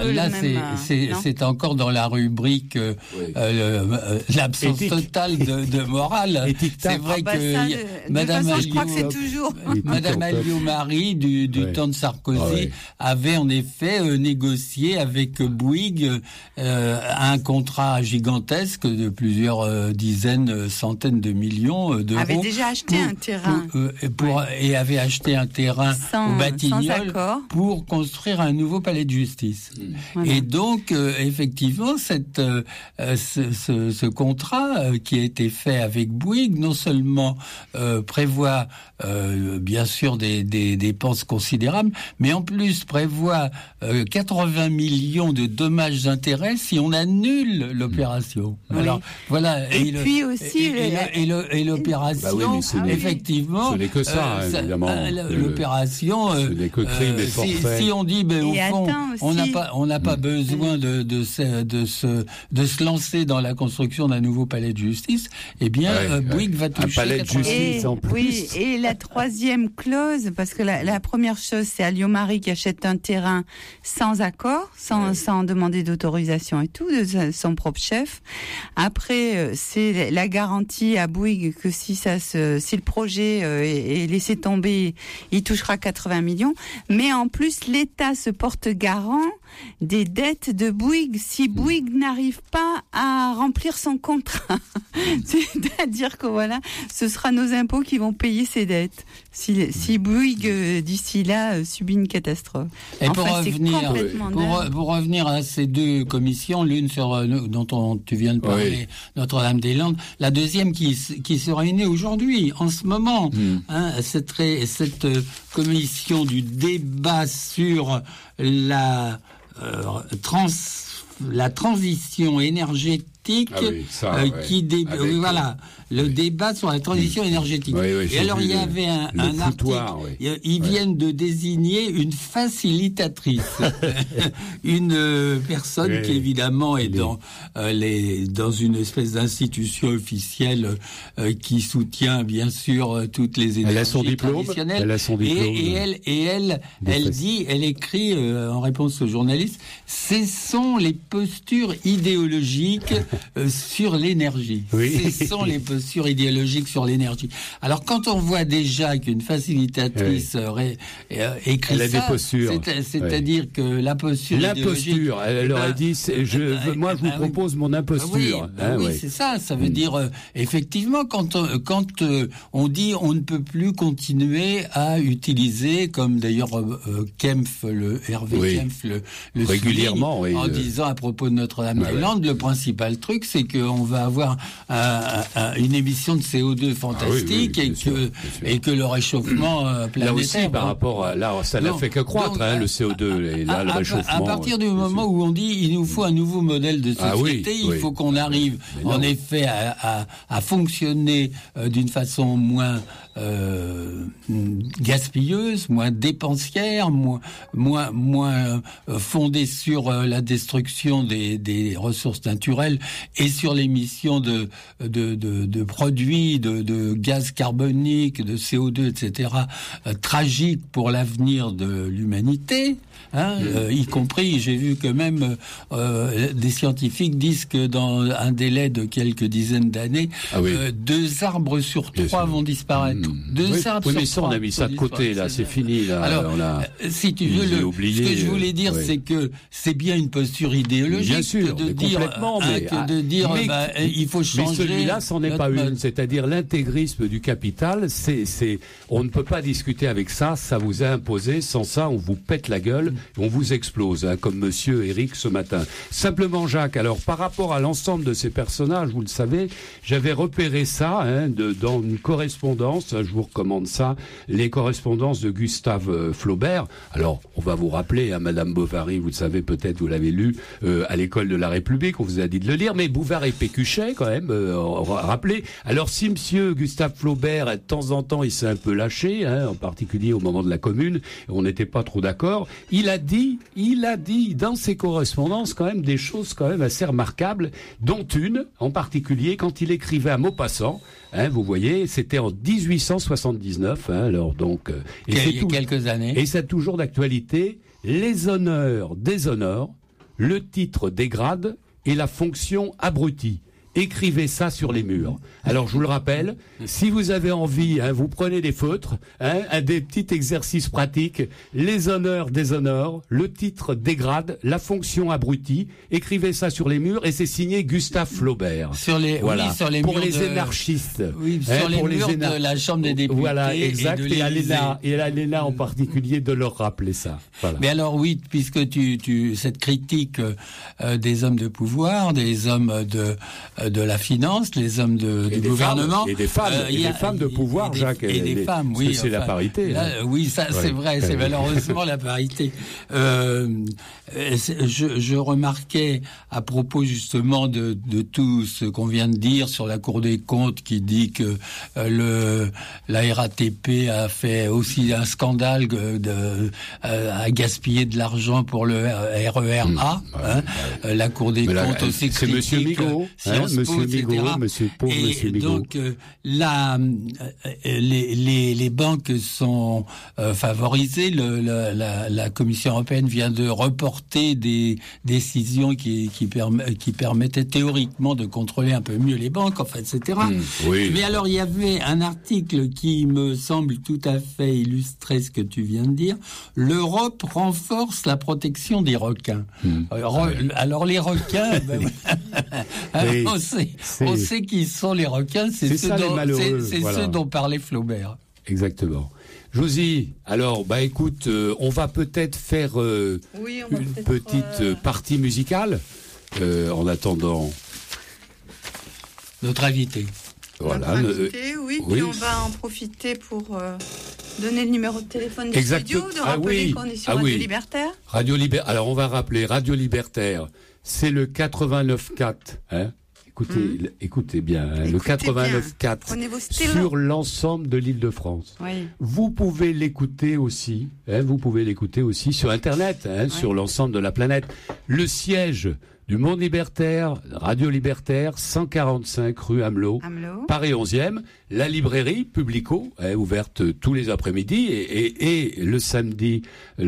Speaker 5: c'est encore dans la rubrique, l'absence totale de morale. C'est vrai que,
Speaker 3: je crois que c'est toujours.
Speaker 5: Madame Alliot-Marie du temps de Sarkozy avait en effet négocié avec Bouygues un contrat gigantesque de plusieurs dizaines, centaines de millions d'euros.
Speaker 3: Avait déjà acheté un terrain.
Speaker 5: Et avait acheté un terrain au Batignolles pour construire un nouveau palais de justice. Voilà. Et donc, effectivement, ce contrat qui a été fait avec Bouygues, non seulement prévoit bien sûr des dépenses considérables, mais en plus prévoit 80 millions de dommages-intérêts si on annule l'opération. Alors voilà.
Speaker 3: Et puis aussi
Speaker 5: l'opération, effectivement.
Speaker 6: Ce n'est que ça, évidemment.
Speaker 5: L'opération.
Speaker 6: Ce n'est que crime et forfait.
Speaker 5: Si on dit, au fond, on n'a pas besoin de se lancer dans la construction d'un nouveau palais de justice, eh bien, Bouygues va toucher.
Speaker 6: Un palais de justice en plus.
Speaker 3: Oui, et la troisième clause, parce que la première chose, c'est Alliot-Marie qui achète un terrain sans accord, sans demander d'autorisation et tout, de son propre chef. Après, c'est la garantie à Bouygues que si le projet est laissé tomber, il touchera 80 millions. Mais en plus, l'État se porte garant des dettes de Bouygues si Bouygues n'arrive pas à remplir son contrat. C'est-à-dire que voilà, ce sera nos impôts qui vont payer ces dettes. Si Bouygues, d'ici là, subit une catastrophe.
Speaker 5: Et pour revenir à ces deux commissions, l'une dont tu viens de parler, Notre-Dame-des-Landes, la deuxième qui se réunit aujourd'hui, en ce moment, cette commission du débat sur la transition énergétique le débat sur la transition énergétique. Et alors il y avait un article, ils viennent de désigner une facilitatrice, une personne qui évidemment est dans une espèce d'institution officielle qui soutient bien sûr toutes les énergies traditionnelles.
Speaker 6: Elle a son diplôme.
Speaker 5: Et elle écrit en réponse aux journalistes, ce sont les postures idéologiques sur l'énergie. Ce sont les postures idéologiques sur l'énergie. Alors quand on voit déjà qu'une facilitatrice écrit
Speaker 6: elle a des postures.
Speaker 5: C'est-à-dire que la posture idéologique,
Speaker 6: elle aurait dit moi je vous propose mon imposture.
Speaker 5: C'est ça. Ça veut dire effectivement quand on dit on ne peut plus continuer à utiliser, comme d'ailleurs Hervé Kempf le
Speaker 6: régulièrement
Speaker 5: en disant à propos de Notre-Dame-des-Landes, le principal truc c'est qu'on va avoir une émission de CO2 fantastique et que le réchauffement planétaire...
Speaker 6: Là aussi, par rapport à... Là, ça n'a fait que croître, le CO2, et là, le réchauffement...
Speaker 5: À partir du moment où on dit il nous faut un nouveau modèle de société, il faut qu'on arrive, en effet, à fonctionner d'une façon moins gaspilleuse, moins dépensière, moins fondée sur la destruction des ressources naturelles et sur l'émission de produits, de gaz carbonique, de CO2, etc., tragique pour l'avenir de l'humanité. Y compris, j'ai vu que même des scientifiques disent que dans un délai de quelques dizaines d'années, 2 arbres sur 3 vont disparaître. 2 arbres sur 3.
Speaker 6: On a mis ça de côté, là, c'est fini. Là,
Speaker 5: alors, si tu veux, ce que je voulais dire, c'est que c'est bien une posture idéologique.
Speaker 6: Bien sûr,
Speaker 5: de dire, il faut changer.
Speaker 6: Mais celui-là, c'en est pas une. C'est-à-dire l'intégrisme du capital, on ne peut pas discuter avec ça. Ça vous a imposé. Sans ça, on vous pète la gueule. On vous explose, comme monsieur Eric ce matin. Simplement, Jacques, alors par rapport à l'ensemble de ces personnages, vous le savez, j'avais repéré ça dans une correspondance, je vous recommande ça, les correspondances de Gustave Flaubert. Alors, on va vous rappeler, Madame Bovary, vous le savez peut-être, vous l'avez lu à l'école de la République, on vous a dit de le lire, mais Bouvard et Pécuchet, quand même, rappelez. Alors, si monsieur Gustave Flaubert, de temps en temps, il s'est un peu lâché, en particulier au moment de la Commune, on n'était pas trop d'accord, il a dit dans ses correspondances quand même des choses quand même assez remarquables, dont une en particulier quand il écrivait à Maupassant. Vous voyez, c'était en 1879. Alors donc,
Speaker 5: il y a quelques années.
Speaker 6: Et c'est toujours d'actualité. Les honneurs déshonorent, le titre dégrade et la fonction abrutit. Écrivez ça sur les murs. Alors je vous le rappelle, si vous avez envie, vous prenez des feutres, des petits exercices pratiques, les honneurs déshonorent, le titre dégrade, la fonction abrutit, écrivez ça sur les murs et c'est signé Gustave Flaubert.
Speaker 5: Sur les
Speaker 6: pour les anarchistes.
Speaker 5: Sur les murs de la Chambre des députés.
Speaker 6: Voilà, exact. Et à l'ENA en particulier de leur rappeler ça. Voilà.
Speaker 5: Mais alors puisque cette critique des hommes de pouvoir, des hommes de la finance, les hommes du gouvernement
Speaker 6: et des femmes de pouvoir, Jacques,
Speaker 5: et des femmes, oui,
Speaker 6: c'est la parité.
Speaker 5: Là, oui, ça c'est vrai, c'est malheureusement la parité. Je remarquais à propos justement de tout ce qu'on vient de dire sur la Cour des comptes qui dit que la RATP a fait aussi un scandale à gaspiller de l'argent pour le RER A. La Cour des comptes aussi
Speaker 6: c'est Monsieur Migaud.
Speaker 5: Expo,
Speaker 6: Monsieur
Speaker 5: etc.
Speaker 6: Migaud, Monsieur Migaud.
Speaker 5: Donc les banques sont favorisées. La Commission européenne vient de reporter des décisions qui permettaient théoriquement de contrôler un peu mieux les banques, etc.
Speaker 6: Oui.
Speaker 5: Mais alors il y avait un article qui me semble tout à fait illustrer ce que tu viens de dire. L'Europe renforce la protection des requins. Alors les requins,
Speaker 6: Oui,
Speaker 5: on sait qui sont les requins, c'est ceux dont parlait Flaubert.
Speaker 6: Exactement. Josie, alors, écoute, on va peut-être faire une petite partie musicale en attendant
Speaker 5: notre invité.
Speaker 6: Voilà.
Speaker 3: Puis on va en profiter pour donner le numéro de téléphone du studio, de rappeler qu'on est sur Radio Libertaire.
Speaker 6: Alors on va rappeler Radio Libertaire, c'est le 89.4, hein. Écoutez bien, le 89.4 sur l'ensemble de l'Île-de-France.
Speaker 3: Oui.
Speaker 6: Vous pouvez l'écouter aussi, sur Internet, sur l'ensemble de la planète. Le siège du Monde Libertaire, Radio Libertaire, 145 rue Amelot, Paris 11e. La librairie Publico est ouverte tous les après-midi et le samedi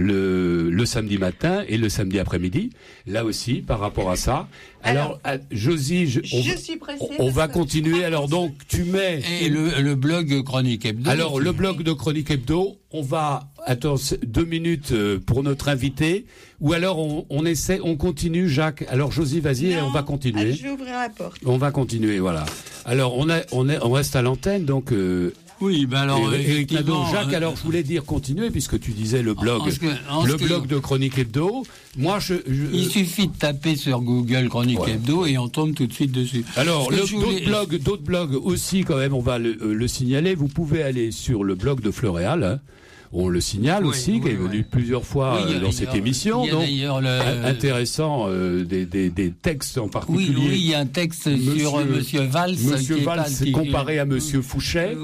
Speaker 6: matin et le samedi après-midi. Là aussi, par rapport à ça. Alors Josie,
Speaker 3: je suis pressée.
Speaker 6: On va continuer. Alors donc, tu mets...
Speaker 5: Et le blog Chronique Hebdo.
Speaker 6: Alors, le blog de Chronique Hebdo, on va... Attends, 2 minutes pour notre invité. Ou alors, on continue, Jacques. Alors, Josie, vas-y, on va continuer.
Speaker 3: Je vais ouvrir la porte.
Speaker 6: On va continuer, voilà. Alors, on reste à l'antenne, donc...
Speaker 5: Oui, alors
Speaker 6: Éric Nadeau, Jacques, alors je voulais dire continuer puisque tu disais le blog, blog de Chronique Hebdo. Moi,
Speaker 5: il suffit de taper sur Google Chronique Hebdo et on tombe tout de suite dessus.
Speaker 6: Alors, d'autres blogs aussi, quand même, on va le signaler. Vous pouvez aller sur le blog de Floréal. Hein. On le signale aussi, qui est venu plusieurs fois dans cette émission. Donc, intéressant, des textes en particulier.
Speaker 5: Oui, il y a un texte sur Monsieur Valls.
Speaker 6: Monsieur Valls comparé à Monsieur Fouchet,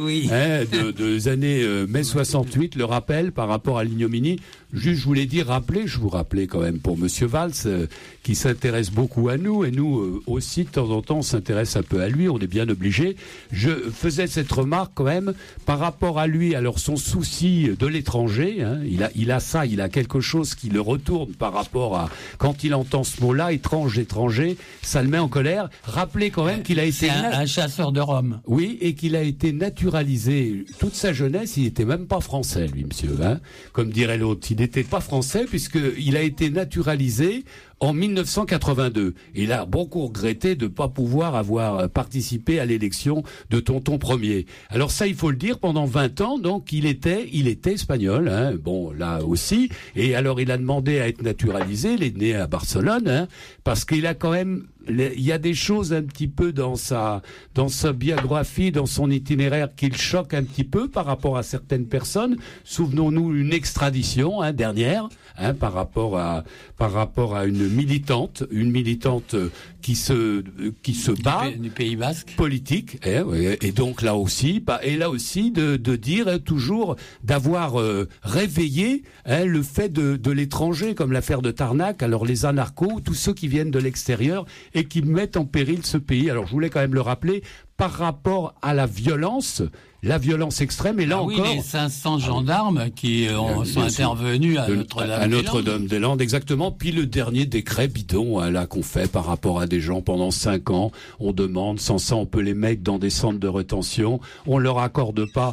Speaker 6: des années mai 68, le rappel par rapport à l'ignominie. Juste, je voulais dire, je vous rappelais quand même pour Monsieur Valls, qui s'intéresse beaucoup à nous, et nous aussi, de temps en temps, on s'intéresse un peu à lui, on est bien obligé. Je faisais cette remarque quand même, par rapport à lui, alors son souci de l'étranger, hein, il a quelque chose qui le retourne par rapport à, quand il entend ce mot-là, étranger, ça le met en colère. Rappelez quand même qu'il a été...
Speaker 5: C'est un chasseur de Rome.
Speaker 6: Oui, et qu'il a été naturalisé toute sa jeunesse, il était même pas français, lui, monsieur, hein, comme dirait l'autre. Il n'était pas français puisqu'il a été naturalisé en 1982. Il a beaucoup regretté de ne pas pouvoir avoir participé à l'élection de Tonton Ier. Alors ça, il faut le dire, pendant 20 ans, donc il était espagnol, hein, bon, là aussi. Et alors il a demandé à être naturalisé, il est né à Barcelone, hein, parce qu'il a quand même... Il y a des choses un petit peu dans sa biographie, dans son itinéraire qui le choquent un petit peu par rapport à certaines personnes. Souvenons-nous une extradition dernière, par rapport à une militante qui se bat
Speaker 5: du Pays Basque,
Speaker 6: politique, et donc là aussi de dire toujours d'avoir réveillé le fait de l'étranger, comme l'affaire de Tarnac. Alors les anarchos, tous ceux qui viennent de l'extérieur et qui mettent en péril ce pays. Alors je voulais quand même le rappeler par rapport à la violence extrême. Et là encore,
Speaker 5: les 500 gendarmes qui sont intervenus à
Speaker 6: Notre-Dame-des-Landes, exactement. Puis le dernier décret bidon là qu'on fait par rapport à des gens pendant 5 ans. On demande, sans ça, on peut les mettre dans des centres de rétention. On leur accorde pas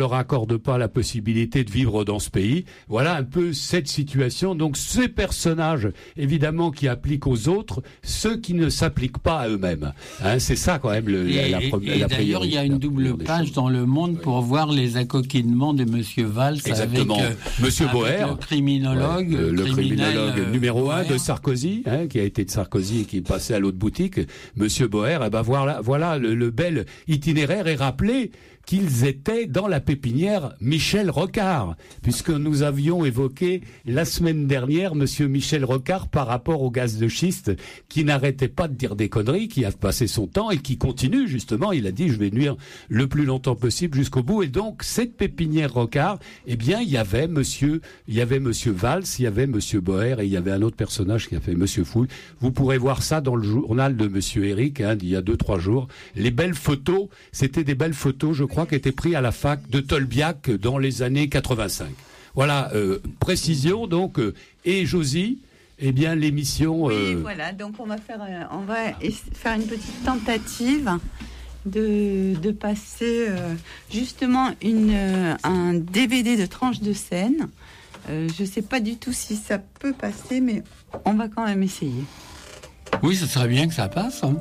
Speaker 6: la possibilité de vivre dans ce pays. Voilà un peu cette situation. Donc ces personnages, évidemment, qui appliquent aux autres, ceux qui ne s'appliquent pas à eux-mêmes. Hein, c'est ça quand même la
Speaker 5: d'ailleurs, il y a une double page dans Le Monde pour voir les acoquinements de Monsieur Valls.
Speaker 6: Exactement.
Speaker 5: Avec
Speaker 6: Monsieur Boer,
Speaker 5: le criminologue,
Speaker 6: le criminologue numéro 1 de Sarkozy, qui a été de Sarkozy et qui est passé à l'autre boutique. Monsieur Boer, voilà le bel itinéraire, et rappelé qu'ils étaient dans la pépinière Michel Rocard, puisque nous avions évoqué la semaine dernière Monsieur Michel Rocard par rapport au gaz de schiste, qui n'arrêtait pas de dire des conneries, qui a passé son temps et qui continue justement. Il a dit je vais nuire le plus longtemps possible jusqu'au bout. Et donc cette pépinière Rocard, eh bien il y avait Monsieur Valls, il y avait Monsieur Boer et il y avait un autre personnage qui a fait Monsieur Fouille. Vous pourrez voir ça dans le journal de Monsieur Eric, d'il y a 2-3 jours. Les belles photos, c'était des belles photos, je crois, qui étaient prises à la fac de Tolbiac dans les années 85. Voilà, précision donc. Et Josie, eh bien l'émission.
Speaker 3: Oui, voilà. Donc on va faire une petite tentative de passer justement un DVD de tranche de scène. Je sais pas du tout si ça peut passer, mais on va quand même essayer.
Speaker 5: Oui, ce serait bien que ça passe. Hein.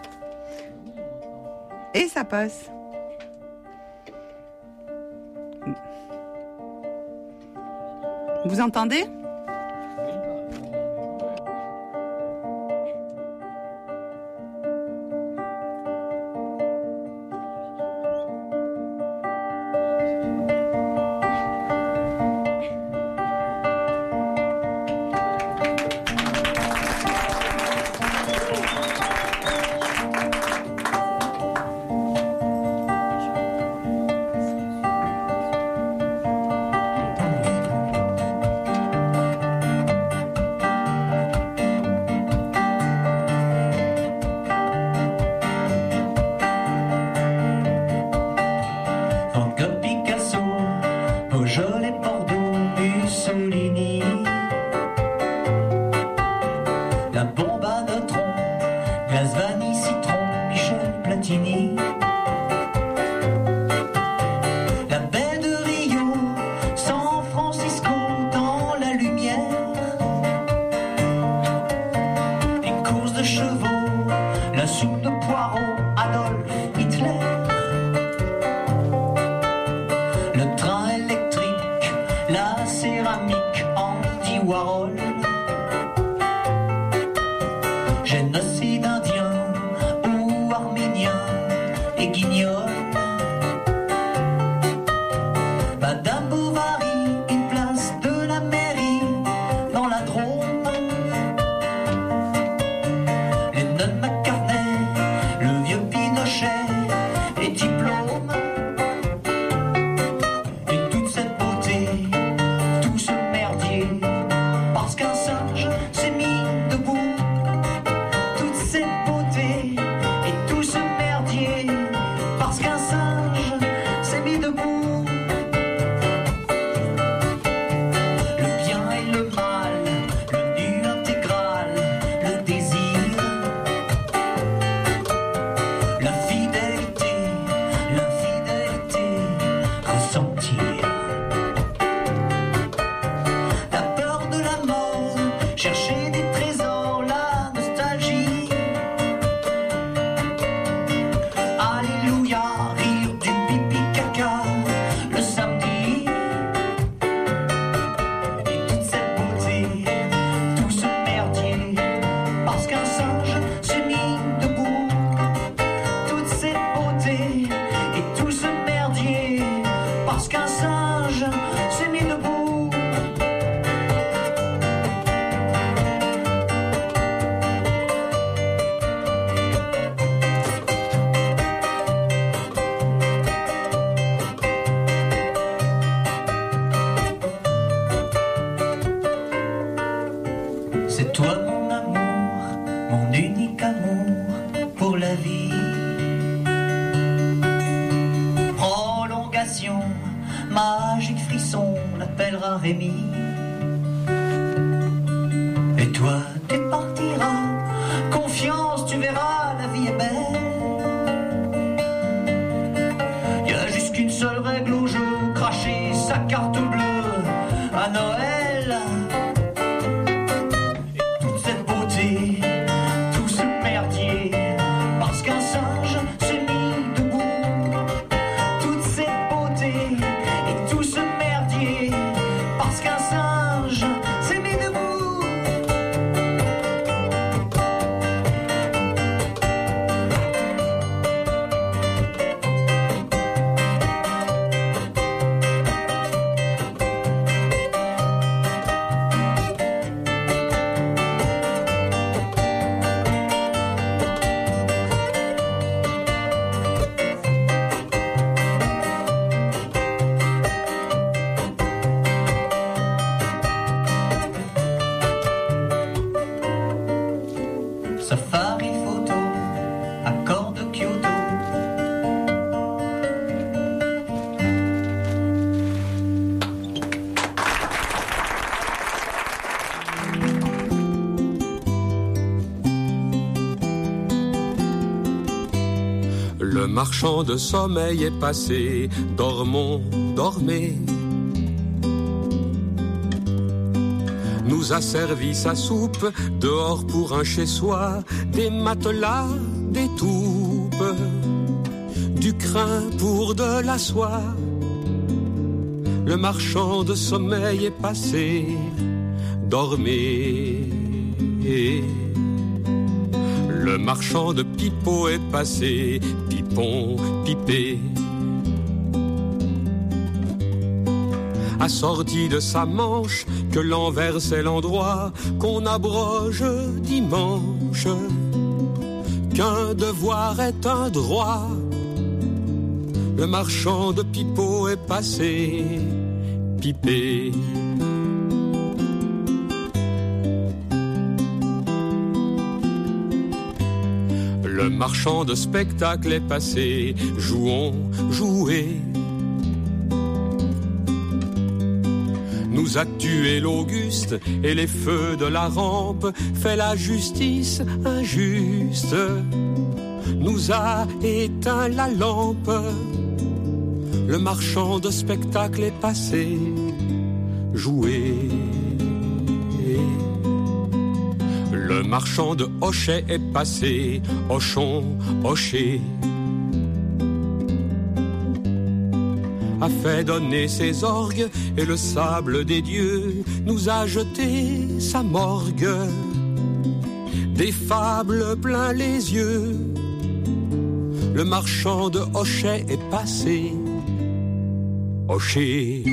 Speaker 3: Et ça passe. Vous entendez ?
Speaker 7: marchand de sommeil est passé, dormons, dormez. Nous a servi sa soupe, dehors pour un chez-soi, des matelas, des toupes, du crin pour de la soie. Le marchand de sommeil est passé, dormez. Le marchand de pipeaux est passé, pipon, pipé. Assorti de sa manche, que l'envers c'est l'endroit qu'on abroge dimanche. Qu'un devoir est un droit. Le marchand de pipeaux est passé, pipé. Le marchand de spectacle est passé, jouons, jouez. Nous a tué l'Auguste et les feux de la rampe, fait la justice injuste, nous a éteint la lampe. Le marchand de spectacle est passé, jouez. Le marchand de hochet est passé, hochon, hocher. A fait donner ses orgues et le sable des dieux nous a jeté sa morgue. Des fables plein les yeux, le marchand de hochet est passé, hocher.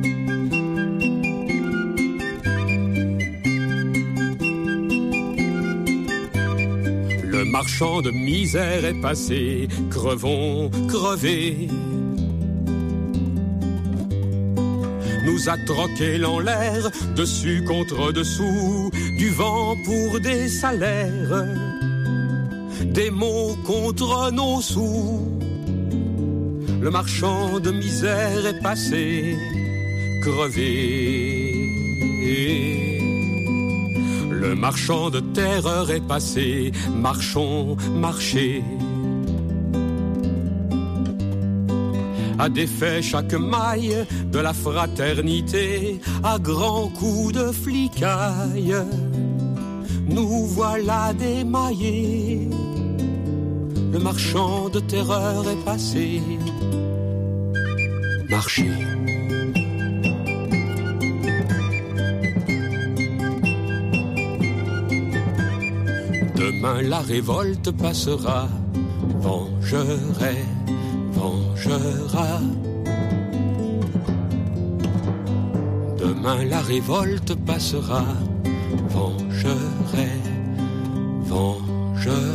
Speaker 7: Le marchand de misère est passé, crevons, crevés. Nous a troqué l'en l'air, dessus contre dessous, du vent pour des salaires, des mots contre nos sous. Le marchand de misère est passé, crevé. Le marchand de terreur est passé, marchons, marcher. A défait chaque maille de la fraternité à grands coups de flicaille. Nous voilà démaillés. Le marchand de terreur est passé, marcher. Demain la révolte passera, vengerai, vengera. Demain la révolte passera, vengerai, vengera.